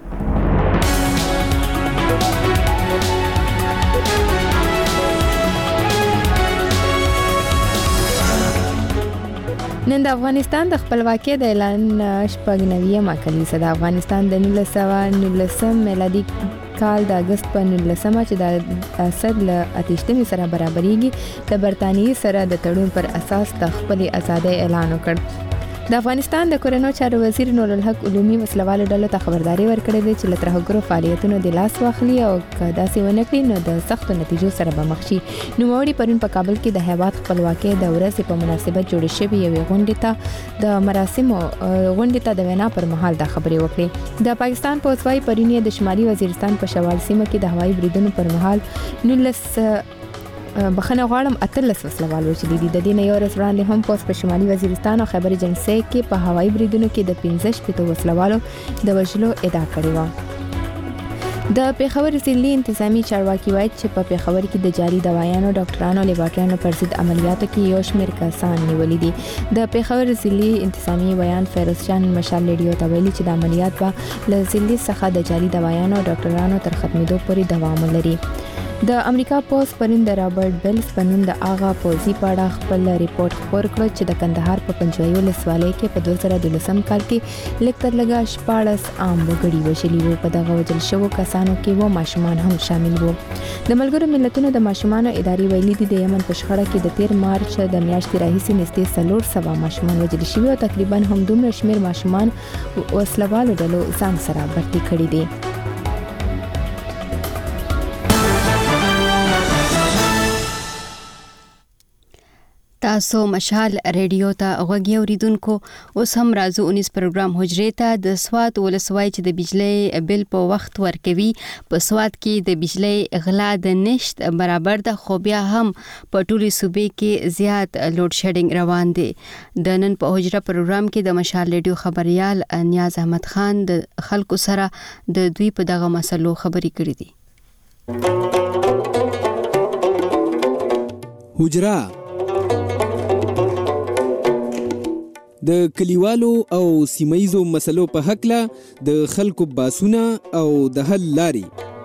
نن د افغانستان د خپلواکۍ د اعلان شپږ کلیزه د افغانستان د 1919 میلادي کال د اگست په 19 چې د اسد له اتشتمې سره برابرېږي د برتانیې سره د تړون پر اساس د خپل ازادۍ اعلان وکړ. د افغانستان د کورنیو چارو وزیر نور الحق علومي وسلوالو ډلو ته خبرداري ورکړې ده چې له ترهګرو فعالیتونو د لاس واخلي او که داسې ونه کړي نو د سختو نتیجو سره به مخ شي. نوموړي پرون په کابل کې د هیواد خپلواکۍ د ورځې په مناسبت جوړې شوې یوې غونډې ته د مراسمو غونډې ته د وینا پر مهال دا خبرې وکړې. د پاکستان پولیس وايي پرون د شمالي وزیرستان په شوال سیمه کې د هوایي بریدونو پر مهال 19 بخنه غواړم 13 وسلوال وشلي دي. د دې نه یو ورځ وړاندې هم پولیس په شمالي وزیرستان او خیبر جنسي کې په هوایي بریدونو کې د 15 وسلوالو د وژلو ادعا کړې و. د پیښور ضلعي انتظامی چارواکي وایي چې په پیښور کې د جاري دوايانو ډاکټرانو لیبارټریانو پر ضد عملیاتو کې یو شمېر کسان نیولې دي. د پیښور ضلعي انتظامی بیان فیروز جان مشال ریډیو ته ویلي چې د عملیات به له ضلع څخه د جاري دوايانو ډاکټرانو تر ختمېدو پورې دوام لري. د امریکا پولیس پرون د رابرټ بیلز په نوم د اغا پوزي په اړه خپل ریپورت خپور کړ چې د کندهار په پنجوایي ولسوالۍ کې په 2012 کال کې لکتر لګا 14 عام وګړي وشلي وو. په دغه وجل شوو کسانو کې و ماشومان هم شامل وو. د ملګرو ملتونو د ماشومانو ادارې ویلي دي د یمن په شخړه کې د 13 مارچ د میاشتې راهیسې نږدې 400 ماشومان وژل شوي او تقریبا هم دومره شمېر ماشومان وسلوالو ډلو ځان سره برتي کړي دي. تاسو مشال ریډیو ته غوږی اوریدونکو اوس هم راځو 19 پروګرام حجرې ته. د سوات ولسوالۍ چې د بجلی بل په وخت ورکوي په سوات کې د بجلی غلا د نشت برابر ده خو بیا هم په ټولي صوبې کې زیات لوډ شیډینګ روان دي. د نن په حجره پروګرام کې د مشال ریډیو خبريال نیاز احمد خان د خلکو سره د دوی په دغه مسلو خبرې کړې دي. حجره د کلیوالو او سیمایزو مسلو په حق له د خلکو باسونه او د حل لاري.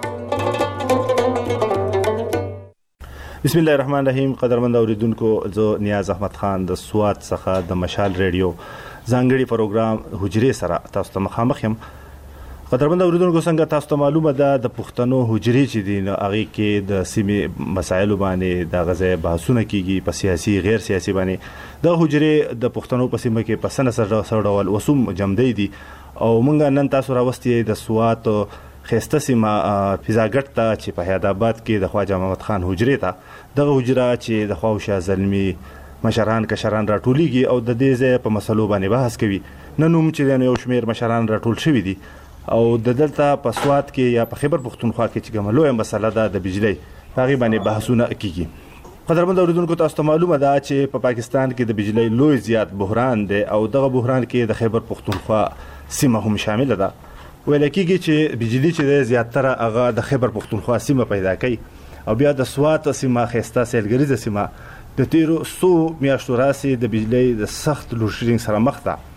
بسم الله الرحمن الرحیم. قدرمن اوریدونکو زه نیاز احمد خان د سوات څخه د مشال ریډیو ځانګړي پروګرام حجرې سره تاسو ته مخامخ یم. قدرمن اوریدونکو څنګه تاسو ته معلومه ده د پښتنو حجرې چې دي نو هغه کې د سیمې مسایلو باندې د غزه بحثونه کیږي په سیاسي غیر سیاسي باندې. د حجرې د پښتنو په سیمه کې په سنه ډول وسوم جمدی دي او مونږ نن تاسو راوستي د سوات خسته سیمه فضاګټ ته چې په هیات آباد کې د خواجه محمد خان حجرې ته دغه حجره چې د خواوشا زلمی مشران کشران راټولېږي او د دې ځای په مسلو باندې بحث کوي. نن هم چې یو شمیر مشران راټول شوي دي او د دلته په سوات کې یا په خیبر پښتونخوا کې چې کومه لویه مسله ده د بجلی هغه باندې بحثونه کیږي. قدرمن اوریدونکو تاسو ته معلومه ده چې په پاکستان کې د بجلی لوی زیات بحران دی او دغه بحران کې د خیبر پښتونخوا سیمه هم شامل ده. ویل کېږي چې بجلی چې زیاتره هغه د خیبر پښتونخوا سیمه پیدا کوي او بیا د سوات سیمه خسته سیلګریزه سیمه د 1300 میاشتو راسي د بجلی د سخت لوډ شیډینګ سره مخ ده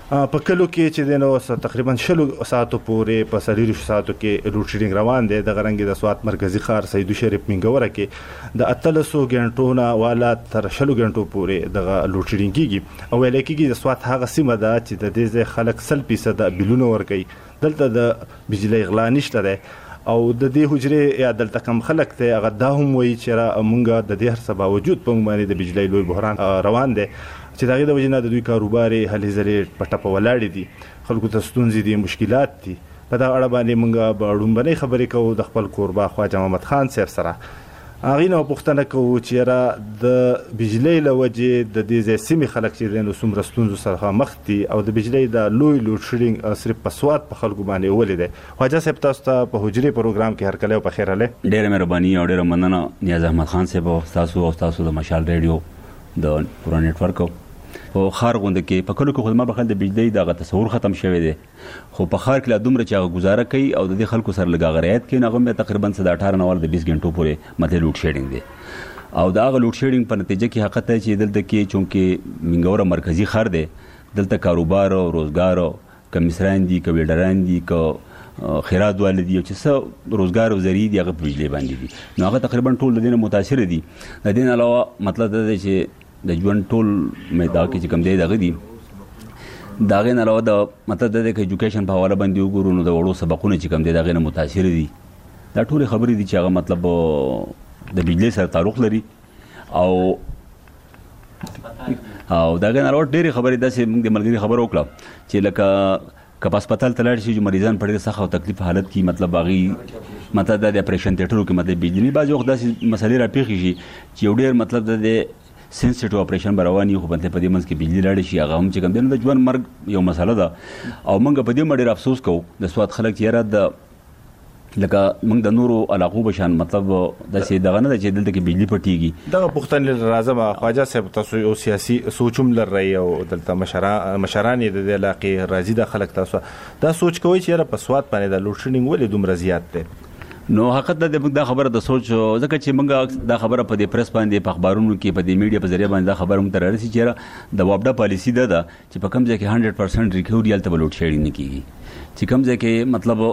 په کلو کې چې دنو تقریبا 60 ساعتو پورې په 30 ساعتو کې لوډ شیډینګ روان دی د غرنګ د سوات مرکزی ښار سید شریف منګوره کې د 300 غنټو نه والا تر 60 غنټو پورې د لوډ شیډینګ کیږي او لکه د سوات هغه سیمه ده چې د دې خلک 100% بلونه ورکي دلته د بجلی غلا نشته ده او د دې حجره یا دلته کم خلک ته هغه دا هم وایي چې را مونږه د دې هر څه باوجود په باندې د بجلی لوی بحران روان دی چې دغه د وجنه د دوی کاروبار هلې ځلې پټه په ولاړې دي خلکو ته ستونزې دي مشکلات دي په دا اړه باندې مونږه په اړومبنې خبرې کوو د خپل کوربا خواجه محمد خان صاحب سره هغه نو پوښتنه کوو چې را د بجلی لوجه د دې سیمې خلک چې د سومره ستونزو سره مخ دي او د بجلی د لوی لوډ شیډینګ صرف په سوات په خلکو باندې ولید خواجه صاحب تاسو ته په حجرې پروګرام کې هر کله په خیر اله ډېر مهرباني او ډېر مننه نیاز احمد خان صاحب تاسو د مشال ریډیو د پورا نیټورک او خار غونډه کې په کلو کې خدمت بخل د بجلی د تصور ختم شوی دی خو په خار کې لا دومره چې گزاره کوي او د دې خلکو سره لګا غریات کې نغمه تقریبا 18 نور د 20 غنټو پورې مته لوډ شیډینګ دی او دا غ لوډ شیډینګ په نتیجه کې حقیقت دی چې دلته کې چونکه منګوره مرکزی خار دی دلته کاروبار او روزګار کمیسران دي کویډران دي کو خیرات والدي چې څه روزګار او زری دی هغه بجلی باندې دي نو هغه تقریبا ټول د دې متاثر دي د دې علاوه مطلب دا دی چې د ژوند ټول میدان کې چې کوم دی دغه دي داغه نه علاوه د مطلب د ایجوکیشن په حواله باندې وګورو نو د وړو سبقونه چې کوم دی دغه نه متاثر دي دا ټول خبرې دي چې هغه مطلب د بجلی سره تعلق لري او داغه نه علاوه ډېری خبرې داسې موږ د ملګری خبر وکړه چې لکه کپ هسپتال ته لاړ شي چې مریضان په ډېر سخت او تکلیف حالت کې مطلب باغی مطلب د اپریشن تیټرو کې مطلب بجلی بعض وخت داسې مسلې راپېښې شي چې یو ډېر مطلب د سنسټیو اپریشن برواني خو په دې منځ کې بجلی لاړ شي هغه هم چې کوم د ژوند مرګ یو مسله ده او موږ په دې مډیر افسوس کوو د سواد خلک چې را د لکه موږ د نورو علاقو بشان مطلب داسې دغه نه چې دلته کې بجلی پټیږي دغه پښتنې راځم خواجه صاحب تاسو یو سیاسي سوچوم لري او دلته مشران د علاقې راځي د خلک تاسو دا سوچ کوي چې په سواد باندې د لوډ شیډینګ ولې دومره زیات دی نو حقیقت دا خبره د سوچ ځکه چې موږ دا خبره په دې پریس باندې په اخبارونو کې په دې میډیا په ذریعہ باندې دا خبره موږ ته رارسي چې د وابډا پالیسی ده چې په کوم ځای کې 100% ریکوري الته لوډ شیډینګ نه کیږي چې کوم ځای کې مطلب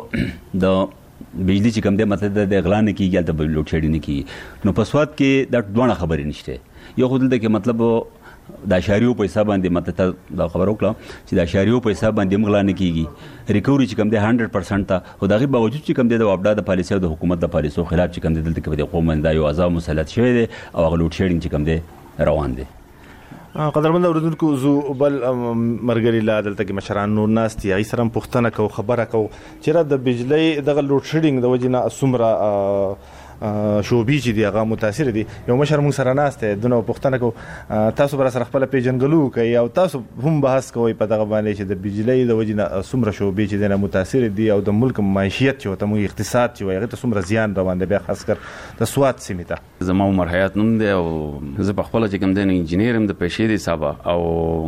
د بجلی چې کوم دی مطلب د اغلا نه کیږي الته لوډ شیډینګ نه کیږي نو په سواد کې دا ډوړه خبرې نشته یو خو دلته کې مطلب د اشاریو په حساب باندې مته دا خبر وکړه چې د اشاریو په حساب باندې مغلا نه کیږي ریکوري چې کوم دی 100% ته او دغه باوجود چې کوم دی د وابډا د پالیسي او د حکومت د پالیسو خلاف چې کوم دی دلته کې د قوم د یو عذاب مسلط شوی دی او هغه لوډ شیډینګ چې کوم دی روان دی قدرمن اوریدونکو زو بل مرګري لا دلته کې مشران نور ناس دي هغه سره پښتنه کو خبره کو چې د بجلی د لوډ شیډینګ د وجنه سمره شوبې چې دی هغه متاثر دي یو مشر مون سره ناشته دنه پښتنه کو تاسو بر سره خپل پیجنګلو کوي او تاسو هم بحث کوي په دغه باندې چې د بجلی د وجنه سمره شوبې چې دنه متاثر دي او د ملک معیشت چې ته مو اقتصاد چې هغه ته سمره زیان روان دی بیا خاص کر د سواد سیمه زما عمر حیات نوم دی او زه په خپل چې کوم د انجینیر هم د پېښې دی صاحب او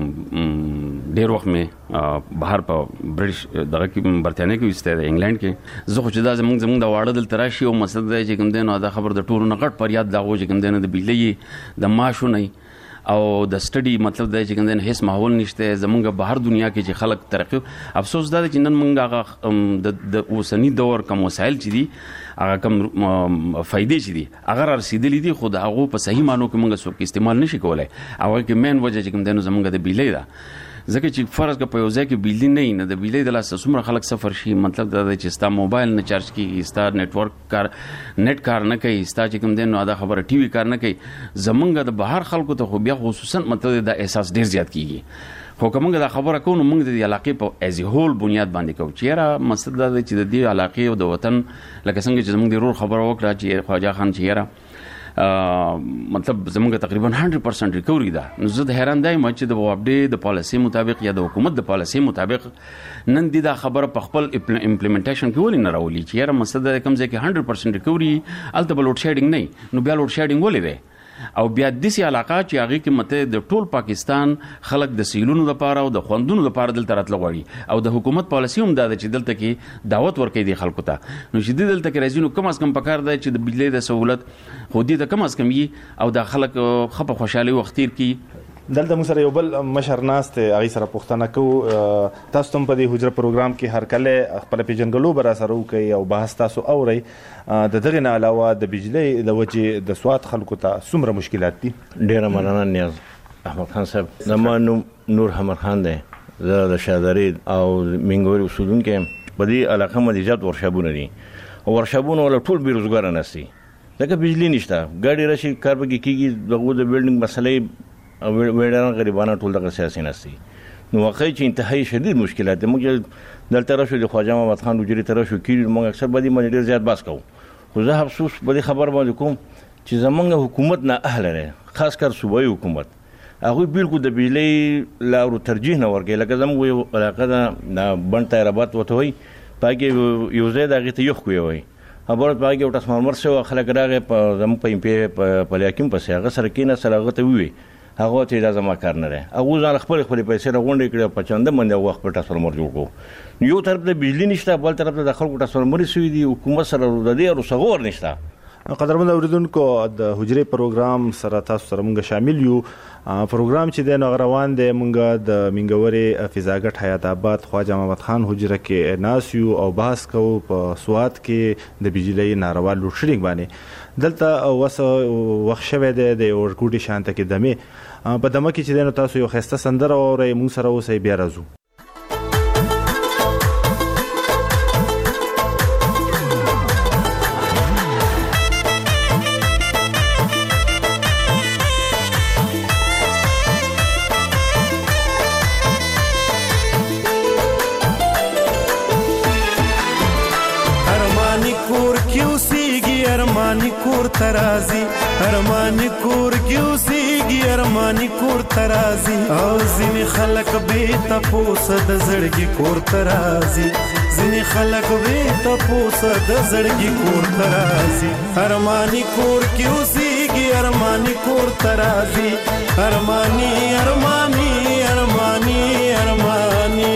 ډیر وخت مې بهر په برټش دغه کې برتانیا کې وسته د انګلند کې زه خو چې دا زمونږ د واړه دل تراشي او مسله دی چې کوم نو دا خبر د ټولو نه غټ پریاد دا غوږ کوم د بجلی د ماشو نه او د سټډي مطلب دا چې کوم هیڅ ماحول نشته زمونږ بهر دنیا کې چې خلک ترقی افسوس دا چې نن مونږ هغه د اوسنی دور کوم وسایل چې دي هغه کوم فائدې چې دي هغه رسیدلې دي خو د هغه په صحیح مانو کې مونږ څوک استعمال نشي کولای او کې مین وجه چې کوم زمونږ د بجلی دا ځکه چې فرض کا په یو ځای کې بجلی نه د بجلی د لاسه څومره خلک سفر شي مطلب دا چې ستا موبایل نه چارج کیږي ستا نتورک کار نت کار نه کوي ستا چې کوم نو دا خبره ټي وي کار نه کوي زمونږ د بهر خلکو ته خو بیا خصوصا مطلب دا احساس ډیر زیات کیږي خو کومه دا خبره کوو موږ د علاقې په ایز هول بنیاد باندې کوو چې را مقصد دا چې د دې علاقې او د وطن لکه څنګه چې زموږ د رور خبره وکړه چې خواجه خان چې را مطلب زمونږ تقریبا 100% ریکوري ده نو زه د حیران دایم چې د وابډې د پالیسي مطابق یا د حکومت د پالیسي مطابق نن دا خبره په خپل امپلیمنټیشن کې ولې نه راولي چې یاره مسله د کوم ځای کې 100% ریکوري الته بل لوډ شیډینګ نه نو بیا لوډ شیډینګ ولې دی او بیا د سي علاقه چې هغه کې مته د ټول پاکستان خلک د سیلونو لپاره او د خوندونو لپاره دلته راتل غواړي او د حکومت پالیسي هم دا ده چې دلته کې دعوت ورکړي دي خلکو ته نو چې دلته کې راځي نو کم از کم پکار دی چې د بجلی د سہولت خو دې ته کم از کم او د خلک خپه خوشاله وختیر کی دلته موږ سره یو بل مشر ناست هغه سره پوښتنه کوو تاسو ته په دې حجره پروګرام کې هر کله خپل پیژنګلو بر سره وکي او بحث تاسو اوري د دغه نه علاوه د بجلی د وجې د سواد خلکو ته څومره مشکلات دي؟ ډیره مننه نیاز احمد خان صاحب. زما نوم نور حمد خان دی، زه د شادري او منګوري اوسیدونکی په دې علاقه باندې زیات ورشابونه دي. ورشابونه ولا ټول بیروزګار نه سي، ځکه بجلی نشته، ګاډي راشي کار به کیږي، دغه د بلډینګ مسلې او وړاندې غریبانه ټول دغه سیاسي نسي. نو واقعي چې انتهایی شدید مشکلات دي. موږ دلته راشو د خواجه محمد خان وجری ته راشو کیږي، موږ اکثر باندې باندې ډیر زیات باس کوو. خو زه افسوس په دې خبر باندې کوم چې زمونږ حکومت نه اهل نه، خاص کر صوبایي حکومت هغه بالکل د بجلی لارو ترجیح نه ورکړي. لکه زموږ یو علاقه ده بند تایراباد وته وي، پاکې یو ځای دغه ته یو خو وي خبره پاکې او ټسمرمر سو خلک راغی په زموږ په امپی په لیاکیم پسې هغه سره کینه سره هغه ته وی هغه ته لازم کار نه لري. هغه ځان خپل پیسې راغونډې کړې په چنده باندې وخت په ټسمرمر جوړ کو. یو طرف د بجلی نشته، بل طرف د خلکو ټسمرمر سوي دي، حکومت سره د دې رسغور نشته. قدرمن اوریدونکو د حجره پروګرام سره تاسو سره موږ شامل یو. پروګرام چې د نغروان د موږ د منګوري فضاګټ حیات آباد خواجه محمد خان حجره کې ناسیو او بحث کوو په سواد کې د بجلی ناروا لوډ شیډینګ باندې. دلته وسه وخت شوه د اورګوډي شانته کې دمه په دمه کې چې تاسو یو خسته سندره اورئ، موږ سره اوسئ، بیا راځو. ارمانی کور ترازی ارمانی کور کیوسیږي ارمانی کور ترازی او ځینې خلک به تپوس د زړګي کور ترازی ځینې خلک به تپوس د زړګي کور ترازی ارمانی کور کیوسیږي ارمانی کور ترازی ارمانی ارمانی ارمانی ارمانی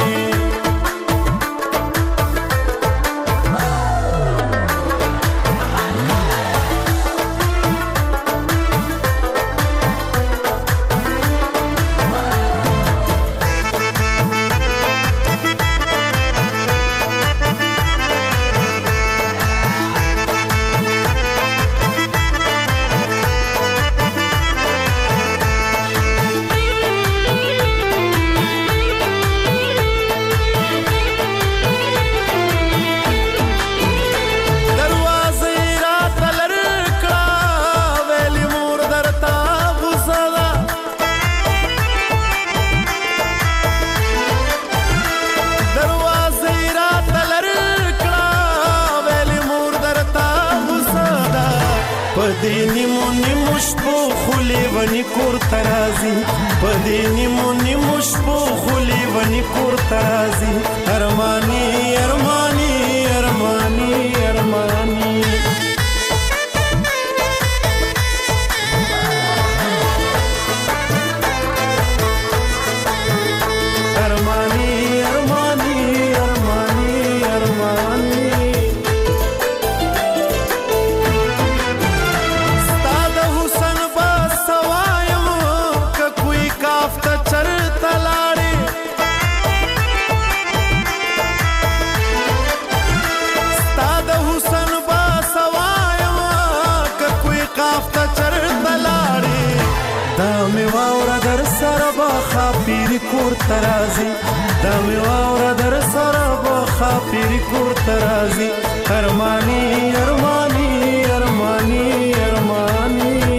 کور ترازی پدینی مونی مشپو خلی ونی کور ترازی ارمانی ارمانی ارمانی ارمانی کور ترازی دا می واورا در سره بخا پیری کور ترازی ارمانی ارمانی ارمانی ارمانی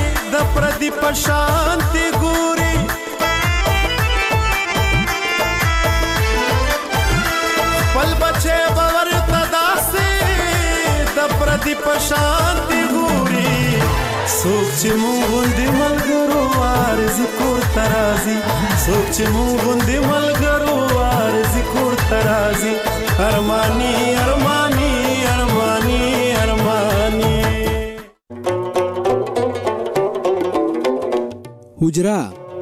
پشانتی ګوري څوک چې مونږ غوندې ملګرو عارضي کور ته راځي ارماني ارماني ارماني ارماني حجره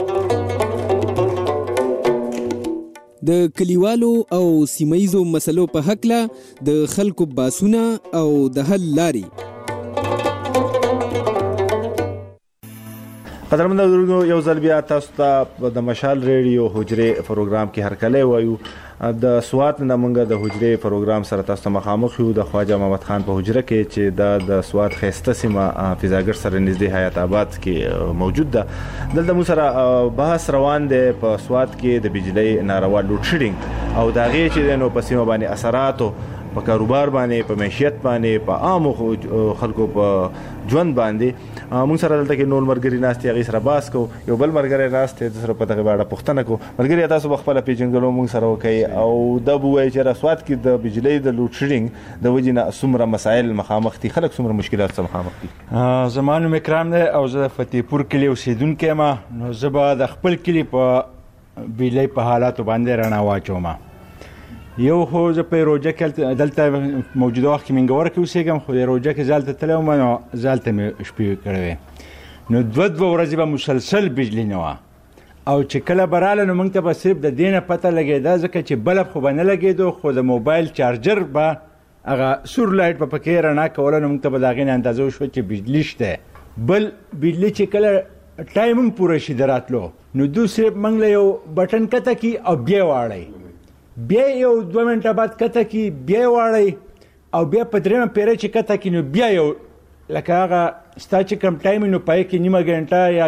د کلیوالو او سیمایزو مسلو په حقله د خلکو باسونه او د حل لاري. قدرمن اورونکو یو ځل بیا تاسو ته د مشال ریډیو حجره پروګرام کې هرکلی وایو. د سوات نه موږ د حجره پروګرام سره تاسو ته مخامخ یو د خواجه محمد خان په حجره کې چې د سوات خسته سیمه فضاګر سره نږدې حیات آباد کې موجود ده. دلته موږ سره بحث روان دی په سوات کې د بجلی ناروا لوډ شیډینګ او د هغې چې نو په سیمه باندې اثراتو په کاروبار باندې په معیشت باندې په عامو خلکو په ژوند باندې. موږ سره دلته کې نور مرګري ناستې هغې سره بحث کوو. یو بل مرګری ناست دی سره په دغې باندې پوښتنه کوو. مرګري تاسو به خپله پېژندګلو موږ سره وکړئ او دا به ووایي چې سوات کې د بجلۍ د لوډ شیډینګ د وجې نه څومره مسایل مخامخ دي، خلک څومره مشکلات سره مخامخ دي. زما نوم اکرام دی او زه د فتحپور کلي اوسېدونکی یم. نو زه به د خپل کلي په بجلۍ په حالاتو باندې رڼا واچوم. یو خو زه په روجه کې دلته موجوده وخت کې منګوره کې اوسېږم، خو د روجه کې زه هلته تللی وم نو زه هلته مې شپې کړې وې. نو دوه ورځې به مسلسل بجلي نه وه او چې کله به راله نو موږ ته به صرف د دې نه پته لګېده ځکه چې بلب خو به نه لګېدو خو د موبایل چارجر به هغه سور لایټ به پکې رڼا کوله نو موږ ته به د هغې نه اندازه وشوه چې بجلي شته. بل بجلي چې کله ټایم هم پوره شي د راتلو نو دوی صرف موږ له یو بټن کته کي او بیا واړئ، بیا یو 2 منټه بعد کته کي بیا واړئ او بیا په درېیمه پیره چې کته کي نو بیا یو لکه هغه ستا چې کم ټایم نو پای کې نیمه ګنټه یا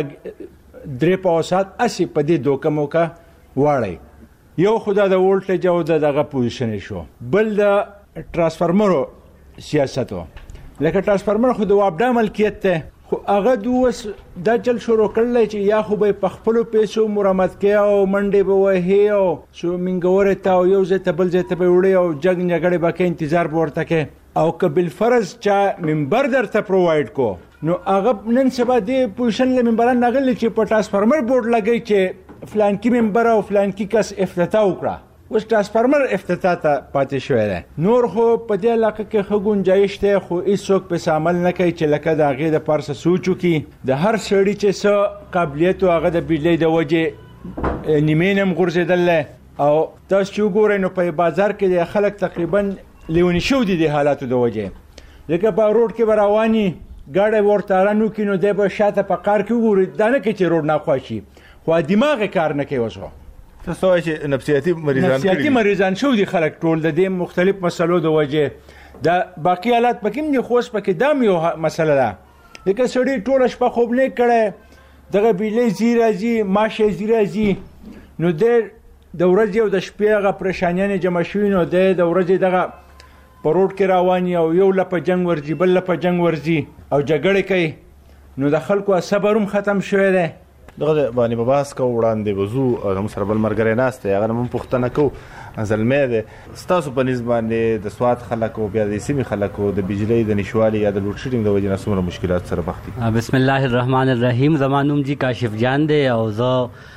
3 ساعت اسې په دې دوکه موکه واړئ. یو خو دا د وولټیج او دغه پوزیشن شو. بل د ټرانسفارمرو سیاست و. لکه ټرانسفارمر خو د وابډا ملکیت دی خو هغه اوس دا چل شروع کړلی چې یا خو به یې په خپلو پیسو مرمت کوي او منډې به وهي او منګورې ته او یو ځای ته بل ځای ته به وړي او جنګ جګړې به کوي، انتظار به ورته کوي. او که بالفرض چا منبر درته پرووایډ کو نو هغه نن سبا دې پوزیشن له منبران راغلی چې په ټرانسفارمر بورډ لګوي چې فلانکي منبر او فلانکي کس افتتاح وکړه. اوس ټرانسفارمر افتتاح ته پاتې شوی دی. نور خو په دې علاقه کې ښه ګنجایش دی خو هېڅوک پسې عمل نه کوي چې لکه د هغې دپاره څه سوچ وکړي. د هر سړي چې څه قابلیت و هغه د بجلۍ د وجې نیمې نه هم غورځېدلی او تاسو چې وګورئ نو په بازار کې د خلک تقریبا لیوني شوي دي د حالاتو د وجې. لکه په روډ کې به رواني ګاډی به ورته رن وکړي نو دی به شاته په قار کې وګوري دا نه کوي چې روډ ناخوا شي خو دماغ یې کار نه کوي. اوس تاسو وایئ چې نفسیاتي مریضان شوي دي خلک ټول د دې مختلف مسلو د وجې. د باقي حالات پکې هم دي خو اوس پکې دا هم یو مسله ده. لکه سړي ټوله شپه خوب نه کړی دغه بجلۍ ځي راځي ماش یې ځي راځي نو دی د ورځې او د شپې هغه پریشانیانې جمع شوي نو دی د ورځې دغه په روډ کې روان او یو لپه جنګ ورځي بل لپه جنګ ورځي او جګړې کوي نو د خلکو صبر هم ختم شوی دی. دغه باندې به بحث کوو وړاندې به ځو او زموږ سره بل ملګری ناست دی هغه نه هم پوښتنه کوو. زلمی دی ستاسو په نسبت باندې د سوات خلکو بیا د سیمې خلکو د بجلۍ د نشوالي یا د لوډ شیډینګ د وجې نه څومره مشکلات سره مخ دي؟ بسم الله الرحمن الرحیم. زما نوم جی کاشف جان دی او زه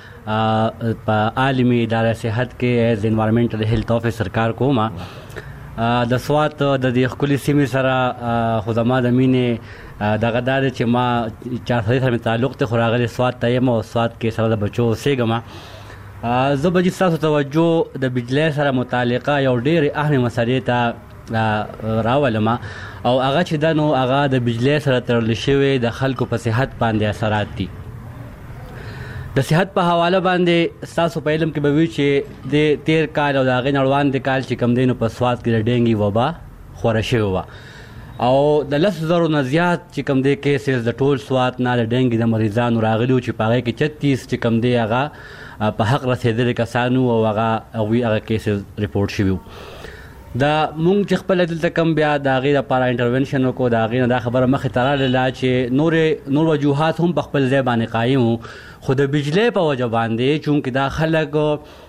په عالمي اداره صحت کې ایز انوایرمنټل هیلث افیسر کار کوم. د سوات د دې ښکلي سیمې سره خو زما د مینې دغه دا دی چې ما چارسدی سره مې تعلق دی خو راغلی سوات ته یم او سوات کې سره د بچو اوسېږم. زه به جي ستاسو توجه د بجلۍ سره متعلقه یو ډېرې اهمې مسلې ته راولم او هغه چې ده نو هغه د بجلۍ سره تړل شوی د خلکو په صحت باندې اثرات دي. د صحت په حواله باندې ستاسو په علم کې به وي چې د تیر کال او د هغې نه وړاندې کال چې کوم دی نو په سوات کې د ډینګي وبا خوره شوې وه او د 10,000 نه زیات چې کوم دی کیسز د ټول سوات نه د ډینګي د مریضانو راغلي وو چې په هغې کې 36 چې کوم دی هغه په حق رسېدلي کسانو او هغوی هغه کیسز ریپورټ شوي وو. دا مونږ چې خپله دلته کوم بیا د هغې دپاره انټروینشن وکړو د هغې نه دا خبره مخې ته راغله چې نور وجوهات هم په خپل ځای باندې قایم وو خو د بجلۍ په وجه باندې چونکې دا خلک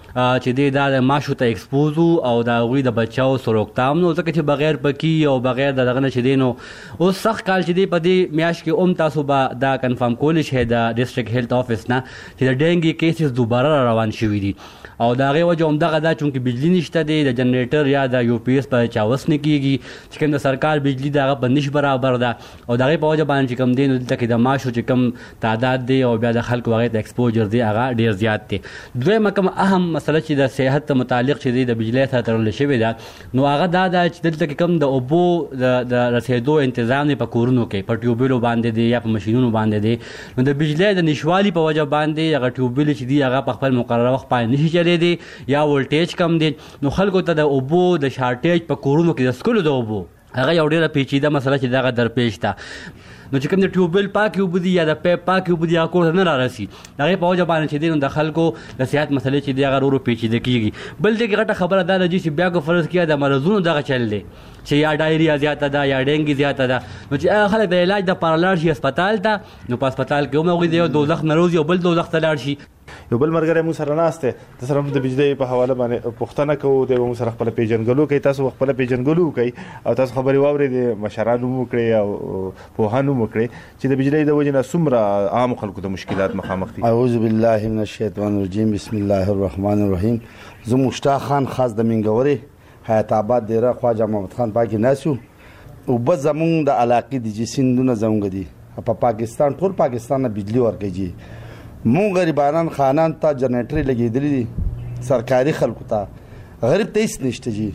چې د ماشو ته ایکسپوز او د هغوی د بچاو سروکتام نو ځکه چې بغیر پکې او بغیر د دغه نه چې دی نو اوس سخت کال چې دی په دې میاشت کې تاسو به دا کنفرم کولی شئ د ډسټرکټ هیلث افیس نه چې د ډینګي کیسز دوباره روان شوي دي او د هغې وجه همدغه دا چونکې بجلی نشته دی د جنریټر یا د یو پی ایس په چاوس نه کېږي چې کوم د سرکار بجلی د هغه په نش برابر ده او د هغې په وجه باندې چې کوم دی نو دلته کې د ماشو چې کوم تعداد دی او بیا د خلکو هغې ته ایکسپوجر دی هغه ډېر زیات دی. دویمه کوم اهم مسله چې د صحت متعلق چې دی د بجلی سره تړلې شوې ده نو هغه دا ده چې دلته کې کوم د اوبو د رسېدو انتظام په کورونو کې په ټیوبیلو باندې دی یا په مشینونو باندې دی نو د بجلی د نشوالي په وجه باندې هغه ټیوبیل چې دی هغه په خپل مقرره وخت باندې نشي چلی دی یا ولټیج کم دی نو خلکو ته د اوبو د شارټیج په کورونو کې د څښلو د اوبو هغه یو ډېره پیچیده مسله چې دغه درپېښ ده نو چې کوم د ټیوبیل پاکې اوبه دي یا د پیپ پاکې اوبه دي هغه کور ته نه رارسي د هغې په وجه باندې چې دی نو د خلکو د صحت مسلې چې دی هغه ورو پیچیده کېږي. بل دې کې غټه خبره دا ده چې بیا که فرض کړه د مرضونو دغه چل دی چې یا ډایریا زیاته ده یا ډینګي زیاته ده نو چې هغه خلک د علاج دپاره لاړ شي هسپتال ته نو په هسپتال کې هم هغوی د یو دوزخ نه روزي او بل دوزخ ته لاړ شي. یو بل ملګری موږ سره ناست دی د سره د بجلی په حواله باندې پوښتنه کوو دی به موږ سره خپله پیژنګلو کوي تاسو خپله پیژنګلو کوي او تاسو خبرې واورئ مشرانو مو کړئ او پوهانو مو کړئ چې د بجلی د وجې نه څومره عامو خلکو ته مشکلات مخامخ دي. اعوذ بالله من الشیطان الرجیم بسم الله الرحمن الرحیم. زه مشتاق خان خاص د منګورې حیات آباد دیره خواجه محمد خان پاکې ناسو اوبه زمونږ د علاقې دي چې سیندونه زمونږ دي په پاکستان ټول پاکستان نه بجلی ورکوي جي مونږ غریبانان خانان ته جنریټرې لګېدلي دي سرکاري خلکو ته غریب ته هېڅ نشته جي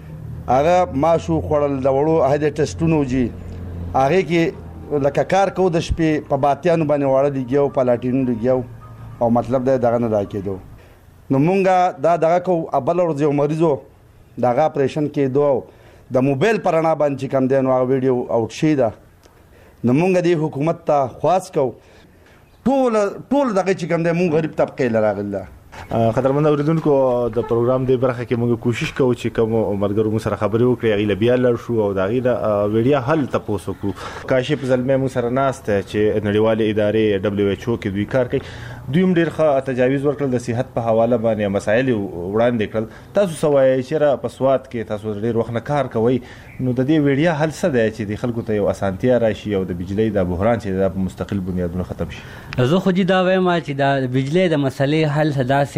هغه ماشو خوړل د وړو هغه د ټسټونو جي هغې کې لکه کار کوو د شپې په باتیانو باندې واړه لګیا په لاټینو لګیا او مطلب دی دغه نه راکېدو نو مونږ دا دغه کوو بله ورځ یو مریض و د هغه اپریشن کېدو د موبایل په رڼا باندې چې کوم دی نو هغه ویډیو اوټ شوی ده نو مونږ دې حکومت ته خواست کوو ټول دغه چې کوم دی مونږ غریب طبقې له راغلي ده. قدرمن اوریدونکو د پروګرام د برخه کې موږ کوشش کوو چې کوم ملګرو مو سره خبرې وکړي هغې له بیا لړ شو او د هغې د ویډیا حل تپوس وکړو. کاشف زلمی مو سره ناست دی چې نړیوالې ادارې WHO کې دوی کار کوي دوی هم ډېر ښه تجاویز ورکړل د صحت په حواله باندې مسایل وړاندې کړل. تاسو څه وایئ چېرې په سوات کې تاسو ډېر وخت نه کار کوئ نو د دې ویډیا حل څه دی چې د خلکو ته یو اسانتیا راشي او د بجلی د بحران چې دا په مستقل بنیادونو ختم شي؟ زه خو دا وایم چې د بجلی د مسلې حل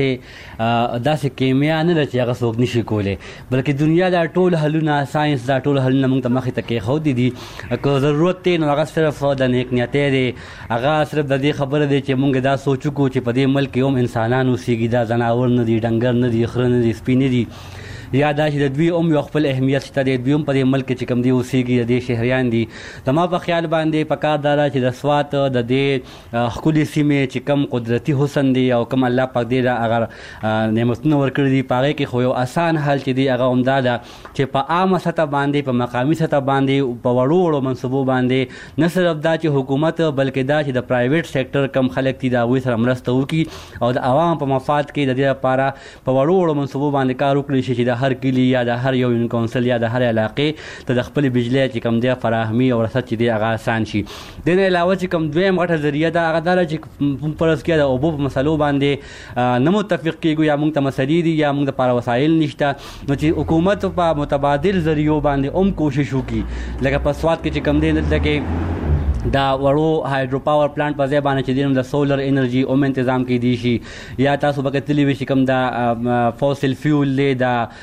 داسې کیمیا نه ده چې هغه څوک نشي کولی بلکې دنیا دا ټول حلونه ساینس دا ټول حلونه موږ ته مخې ته کېښودي دي که ضرورت دی نو هغه صرف د نیک نیتۍ دی هغه صرف د دې خبره دی چې موږ دا سوچ وکړو چې په دې ملک کې هم انسانان اوسېږي دا ځناور نه دي ډنګر نه دي خره نه دي سپي نه دي یا دا چې د دوی هم یو خپل اهمیت شته دی دوی هم په دې ملک کې چې کوم دی اوسېږي د دې شهریان دي زما په خیال باندې پکار دا ده چې د سوات د دې ښکلې سیمې چې کوم قدرتي حسن دی او کوم الله پاک دی هغه نعمتونه ورکړي دي په هغې کې خو یو اسان حل چې دی هغه همدا ده چې په عامه سطح باندې په مقامي سطح باندې په وړو وړو منصبو باندې نه صرف دا چې حکومت بلکې دا چې د پرایویټ سیکټر کم خلک دي د هغوی سره مرسته وکړي او د عوام په مفاد کې د دې لپاره په وړو وړو منصبو باندې کار وکړي شي چې د هر کلي یا د هر یو یونین کونسل یا د هر علاقې ته د خپل بجلی چې کوم دی فراهمي او رسد چې دی هغه آسان شي. د نه علاوه چې کوم دویم غټه ذریعه ده هغه دا چې فرض کړه د اوبو په مسلو باندې نه متفق کېږو یا موږ ته مسلې دي یا موږ دپاره وسایل نشته نو چې حکومت په متبادل ذریعو باندې هم کوشش وکړي لکه په سوات کې چې کوم دی دلته کې دا وړو هایډرو پاور پلانټ په ځای باندې چې دی د سولر انرژي هم تنظام کېدی شي یا تاسو به کتلي وي چې کوم دا فوسل فیول دی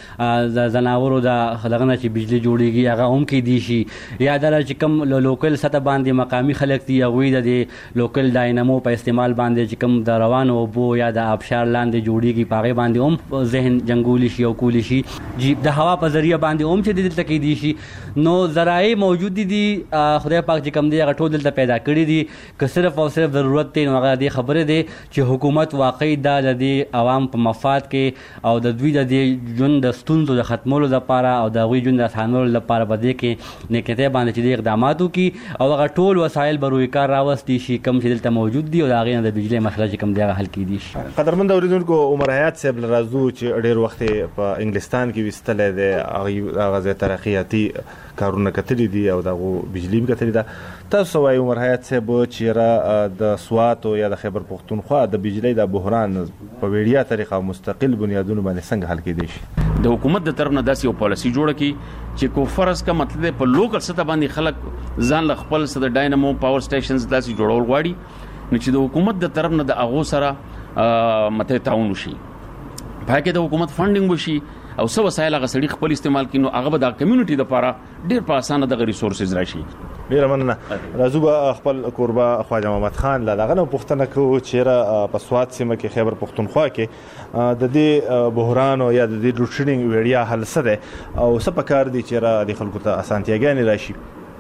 د ځناورو دغه نه چې بجلی جوړېږي هغه هم کېدی شي یا دا چې کوم لوکل سطح باندې مقامي خلک دي هغوی د دې لوکل داینمو په استعمال باندې چې کوم د روانو اوبو یا د آبشار لاندې جوړېږي په هغې باندې هم ذهن جنګولی شي او کولی شي د هوا په ذریعه باندې هم چې دلته کېدی شي نو ذرایع موجود دي خدای پاک چې کوم دی هغه ټول دلته پیدا کړي دي که صرف او صرف ضرورت دی نو هغه دې خبرې دی چې حکومت واقعي دا د دې عوام په مفاد کې او د دوی د دې ژوند د ستونزو د ختمولو لپاره او د هغوی ژوند د اسانولو لپاره په دې کې نیکیتۍ باندې چې دې اقدامات وکړي او هغه ټول وسایل به روی کار راوستی شي کوم چې دلته موجود دي او د هغې نه د بجلۍ مسله چې کوم دی هغه حل کېدي شي. قدرمند اورېدونکو عمر حیات صاحب له راځو چې ډېر وخت په انګلستان کې ویستلی دی هغه ځای ترقیاتي کارونه کتلي دي او دغو بجلي هم کتلې ده. تاسو وایي عمر حیات صاحب چې د سوات یا د خیبر پښتونخوا د بجلۍ د بحران په ویډیا طریقه او مستقل بنیادونو باندې څنګه حل کېدی شي؟ د حکومت د طرف نه داسې یو پالیسی جوړه کی چې کو فرض کا مطلب په لوکل سطح باندې خلک ځان له خپل سره د ډاینامو پاور سټیشنز داسې جوړول غواړي نو چې د حکومت د طرف نه د اغو سره مته تعاون وشي پای کې د حکومت فندینګ وشي او څو وسایل هغه سړي خپل استعمال کینو هغه د کمیونټي لپاره ډیر په اسانه د ریسورسز راشي. ډیر مننه. راځو به خپل قربا خواجه محمد خان لا دغه پوښتنه کوو چې په سوات سیمه کې خیبر پختونخوا کې د دې بحران او یا د دې لوډ شیډینګ ویډیا حل څه ده او څه پکار دي چې د خلکو ته اسانتیاګانې راشي؟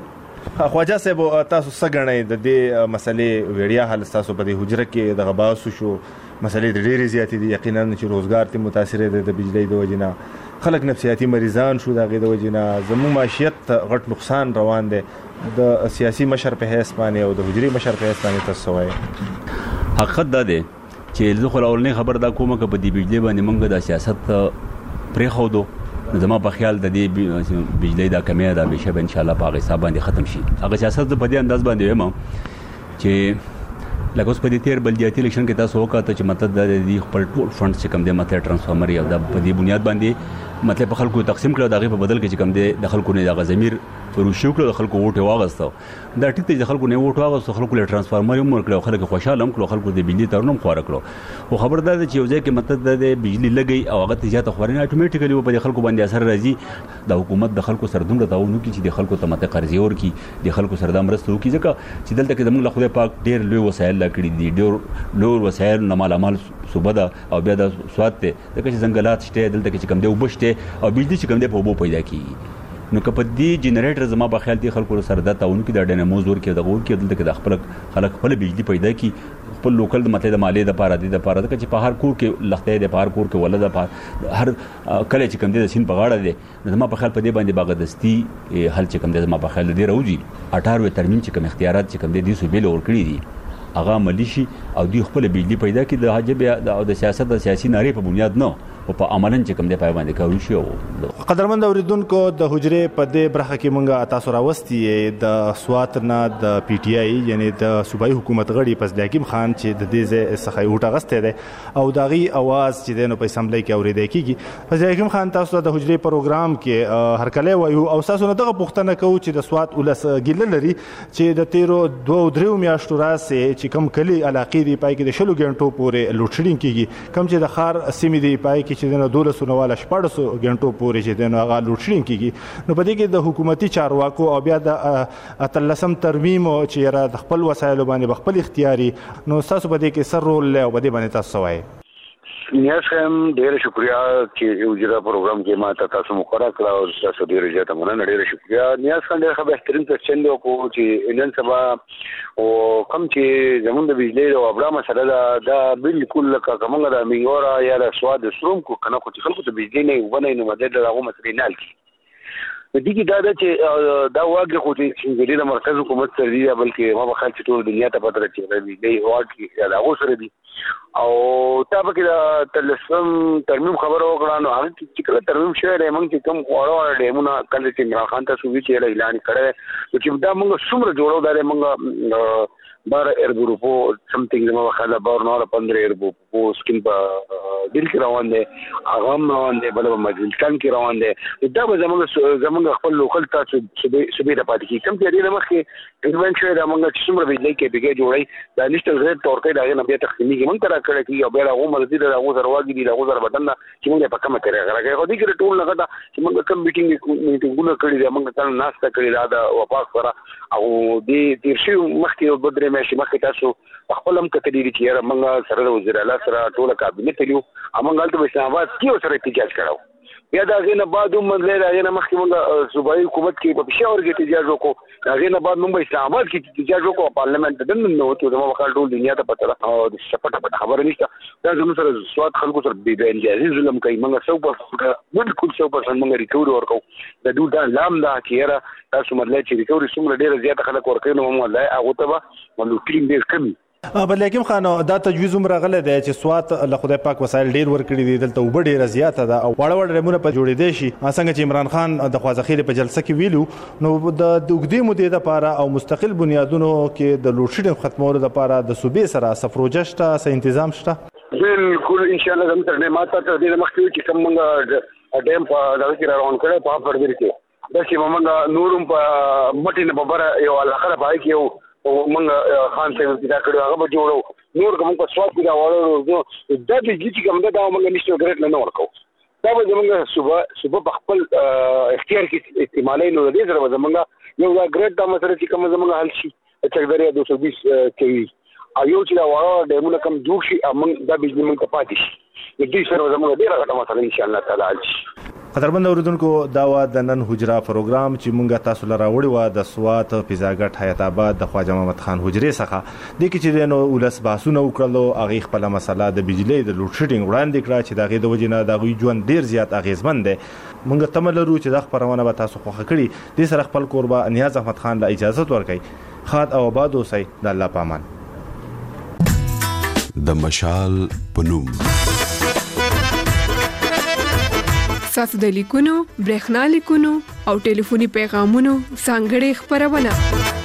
خواجه صاحب تاسو څه ګڼئ د دې مسلې ویډیا حل تاسو په دې حجره کې د غباسو شو مسلې د ډېرې زیاتې دي یقینا چې روزګار ته متاثر دي د بجلی د وجنه خلک نفسیاتي مریضان شو دغه د وجنه زموږ معیشت غټ نقصان روان دي د سیاسي مشر په حیث باندې او د حجري مشر په حیث باندې تاسو وایي؟ حقیقت دا دی چې زه خو اولنې خبر دا کوم چې په دې بجلی باندې موږ د سیاست پرې خو دو زما په خیال د دې بجلی دا کمی دا به شب ان شاء الله په حساب باندې ختم شي. هغه سیاست په دې انداز باندې وایم چې لکه اوس په دې تیر بلدیاتي الیکشن کې تاسو وکړه چې مطلب د دې خپل ټول فند چې کم دی مطلب ټرانسفارمر یا د په دې بنیاد باندې مطلب په خلکو تقسیم کړو دغه په بدل کې چې کم دی د خلکو نه د ضمیر پروشو کړو د خلکو ووټ واغستو دا ټیک ته د خلکو نه ووټ واغستو خلکو له ټرانسفارمر هم ورکړو خلک خوشاله هم کړو خلکو د بجلی ترنم خور کړو او خبردار چې یو ځای کې مطلب د بجلی لګي او هغه ته زیاته خورینه اتوماتیکلی په خلکو باندې اثر راځي د حکومت د خلکو سره دومره تعاون کوي چې د خلکو ته مته قرضې ورکي د خلکو سره د مرستو کوي ځکه چې دلته کې زموږ له خدای پاک ډېر لوی وسایل لکړي دي ډېر لوی وسایل نه مال صوبه ده او بیا د سواد ته د کچ ځنګلات شته دلته کې کم دی وبشته او بجلی چې کم دی په وبو پیدا کیږي نو کپه دی جنریټر زما په خیال دی خلکو سره د تعاون کې د ډیناموز ور کې د غور کې دلته کې د خپل خلک خپل بجلی پیدا کی خپل لوکل د مطلب د مالی د پاره د پاره د چې په هر کور کې لخته د پاره کور کې ولدا هر کله چې کم دی د سین په غاړه دی زما په خیال په دې باندې باغدستی حل چې کم دی زما په خیال دی راوځي 18 ترمیم چې کم اختیارات چې کم دی سو بیل ور کړی دي هغه ملیشي او دی خپل بجلی پیدا کی د حجب د سیاست د سیاسي ناری په بنیاد نه او په عملاً چې کوم دی پای باندې کوي شو. قدرمن اوریدونکو د حجره په دې برخه کې مونږه تاسو راوستي د سوات نه د پی ټی آی یعنی د صوبایي حکومت غړي فضل حکیم خان چې د دې څخه یو ټغسته ده او داغي आवाज چې د نو په اسمبلی کې اوریدل کیږي. فضل حکیم خان تاسو د حجره پروګرام کې هر کله وایو او تاسو نه دغه پوښتنه کوو چې د سوات ولس ګیله لري چې د 13 میاشتو راځي چې کم کلی علاقې دی پای کې د شلو غنټو پورې لوډ شیډینګ کیږي کم چې د خار سیمې دی پای چې د 1200 والا 1400 غنټو پورې چې د هغه لوډ شیډینګ کیږي نو په دې کې د حکومتي چارواکو او بیا د اتلسم ترمیم چې را د خپل وسایل باندې خپل اختیاري نو تاسو په دې کې سر رول له په دې باندې تاسو وایي؟ نیاز خیم ډیر شکریا چې یو جره پروګرام کې ما تاسو مخاطره کړو او تاسو ډیر زیاته مننه ډیر شکریا. نیاز خان ډیر بهترین کوېسچن وکړو چې نن سبا او کوم چې زموږ د بجلی او ابرا مسله دا بالکل لکه کومه د میورا یا د سواد سروم کو کنه خو چې خلکو ته بجلی نه ونه نو مدد دغه مسلې نه لکی دي کې دا چې دا واګه خو چې د مرکز حکومت سره دی بلکې ما په خیال چې ټول دنیا ته پته راځي دی واګه دا هغه سره دی او تا په کې تلسم ترمیم خبر وکړه نو هغه چې کله ترمیم شوی دی موږ چې کوم وړو ډیمونه کله چې عمران خان تاسو وی چې اعلان کړی چې دا موږ څومره جوړو دا موږ 12 ایرګروپو سمثینګ ما خاله 12 15 ایرګروپو سکین په دل کې روان دي اغم روان دي بل په مجلسان کې روان دي دا به زموږ خپل لوکل تاسو سبي د پاتې کې کم کې د مخکې انوینشن دا موږ چې څومره بجلی کې بګې جوړي دا نشته غیر تور کې دا نه بیا تقسیمي کې موږ ترا کړی کې او بیا هغه مرزي دا هغه سرواګي دي هغه سر بدن چې موږ په کومه طریقه راغلی خو دې کې ټول نه غدا چې موږ کوم میټینګونه کړی دا موږ تل ناشته کړی دا وپاس سره او دې تیرشي مخکې بدرې مې مخکې تاسو خپل هم کتلی دي چې موږ سره د وزیر اعلی سره ټول کابینه تلیو موږ هلته اسلام آباد کې سره احتجاج کړو یا دا غینه بعد هم مدلې دا غینه مخکې موږ صوبایي حکومت کې په پېښور کې احتجاج وکړو دا غینه بعد موږ اسلام آباد کې احتجاج وکړو پارلیمنت ته دنه نو ته زموږ خپل ټول دنیا ته پته او د شپټه خبره نشته دا زموږ سره سواد خلکو سره بې انجازي ظلم کوي موږ 100% بالکل 100% موږ ریکورډ ورکو د دوه لام دا چې تاسو مدلې چې ریکورډ څومره ډیره زیاته خلک ورکوي نو موږ الله هغه ته به نو ټیم ډیر کمی بل حکیم خان دا تجویز هم راغلی دی چې سوات له خدای پاک وسایل ډیر ورکړي دي دلته اوبه ډیره زیاته ده او واړه واړه ډیمونه په جوړېدی شي څنګه چې عمران خان د خوازخیلې په جلسه کې ویلو نو د اوږدې مودې دپاره او مستقل بنیادونو کې د لوډ شیډینګ ختمولو دپاره د صوبې سره څه پروژه شته څه انتظام شته؟ بالکل ان شاء الله زموږ تر نه ماته ته دې مخکې چې کوم موږ ډیم په دغه کې روان کړو په پردیر کې د چې موږ نورم په مټې نه ببره یو الاخره پای کې یو موږ خان صاحب پیدا کړو هغه به جوړو نور کوم په سواد کې دا وړو دا د چې کوم دا موږ نشو ګریټ نه ورکو دا به زموږ صبح په خپل اختیار کې استعمالي نو دې سره زموږ یو دا ګریټ دا مسله چې کوم زموږ حل شي چکدریا 220 کوي ایو چې دا وړو ډیمونه کم جوړ شي موږ دا بجلی موږ ته پاتې شي دې سره زموږ ډیره غټه مسله ان شاء الله تعالی قدرمن اوریدونکو دا و د نن حجرا پروګرام چې مونږه تاسو لپاره وړي و د سوات پیزاګټ حیات آباد د خواجه محمد خان حجرې څخه د کی چې نو ولس باسونه وکړلو اغه خپل مسله د بجلی د لوډ شیډینګ وړاندې کړه چې دغه د وجنه دغه ژوند ډیر زیات اغیزمن دی مونږ تملرو چې د خبرونه به تاسو خوښ کړي د سره خپل قربا نیاز احمد خان له اجازه ورکړي خاد او آباد اوسئ د الله پامان د مشال پنوم ساسو د لیکونو برېښنا لیکونو او ټلیفوني پیغامونو څنګه خبرونه